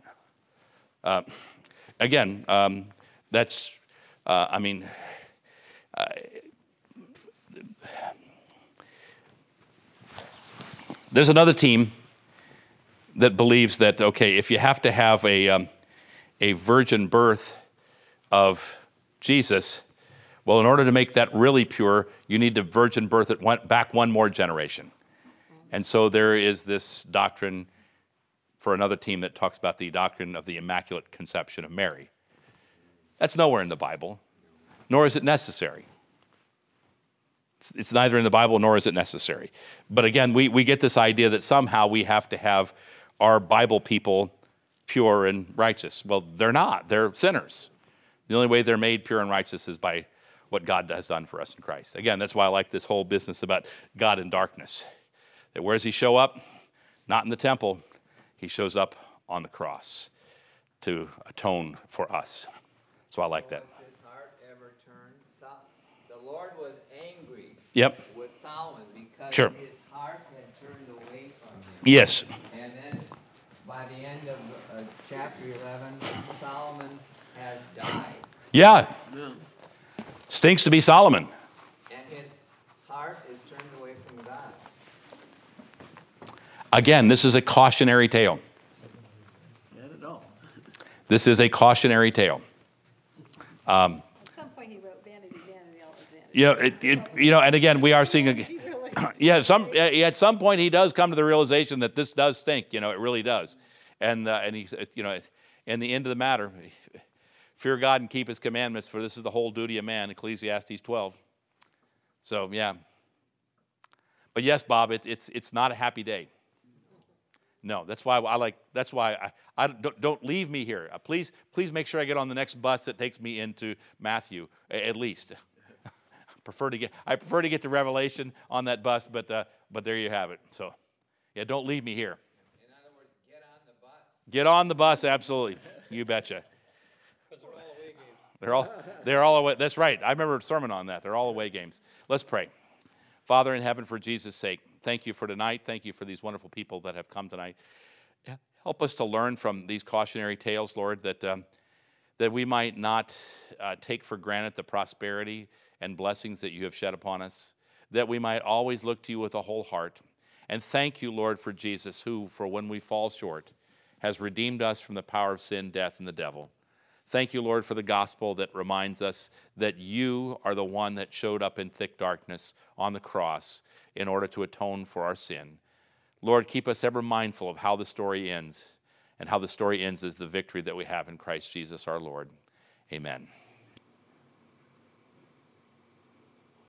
There's another team that believes that, okay, if you have to have a virgin birth of Jesus, Well, in order to make that really pure, you need to virgin birth it back one more generation. And so there is this doctrine for another team that talks about the doctrine of the Immaculate Conception of Mary. That's nowhere in the Bible, nor is it necessary. It's neither in the Bible nor is it necessary. But again, we get this idea that somehow we have to have our Bible people pure and righteous. Well, they're not. They're sinners. The only way they're made pure and righteous is by what God has done for us in Christ. Again, that's why I like this whole business about God in darkness. That where does he show up? Not in the temple. He shows up on the cross to atone for us. So I like that. Was his heart ever turned? The Lord was angry with Solomon because Sure. his heart had turned away from him. Yes. And then by the end of chapter 11, Solomon has died. Yeah. Stinks to be Solomon. And his heart is turned away from God. Again, this is a cautionary tale. Not at all. This is a cautionary tale. At some point he wrote Vanity, Vanity, all is vanity. And again, we are seeing He really- at some point he does come to the realization that this does stink. It really does. And he's, in the end of the matter, fear God and keep his commandments, for this is the whole duty of man, Ecclesiastes 12. So, yeah. But yes, Bob, it's not a happy day. No, that's why I don't leave me here. Please make sure I get on the next bus that takes me into Matthew, at least. I prefer to get to Revelation on that bus, but there you have it. So, yeah, don't leave me here. In other words, get on the bus. Get on the bus, absolutely. You betcha. Because they're all away games. They're all away. That's right. I remember a sermon on that. They're all away games. Let's pray. Father in heaven, for Jesus' sake, thank you for tonight. Thank you for these wonderful people that have come tonight. Help us to learn from these cautionary tales, Lord, that we might not take for granted the prosperity and blessings that you have shed upon us, that we might always look to you with a whole heart. And thank you, Lord, for Jesus, who, for when we fall short, has redeemed us from the power of sin, death, and the devil. Thank you, Lord, for the gospel that reminds us that you are the one that showed up in thick darkness on the cross in order to atone for our sin. Lord, keep us ever mindful of how the story ends, and how the story ends is the victory that we have in Christ Jesus our Lord. Amen.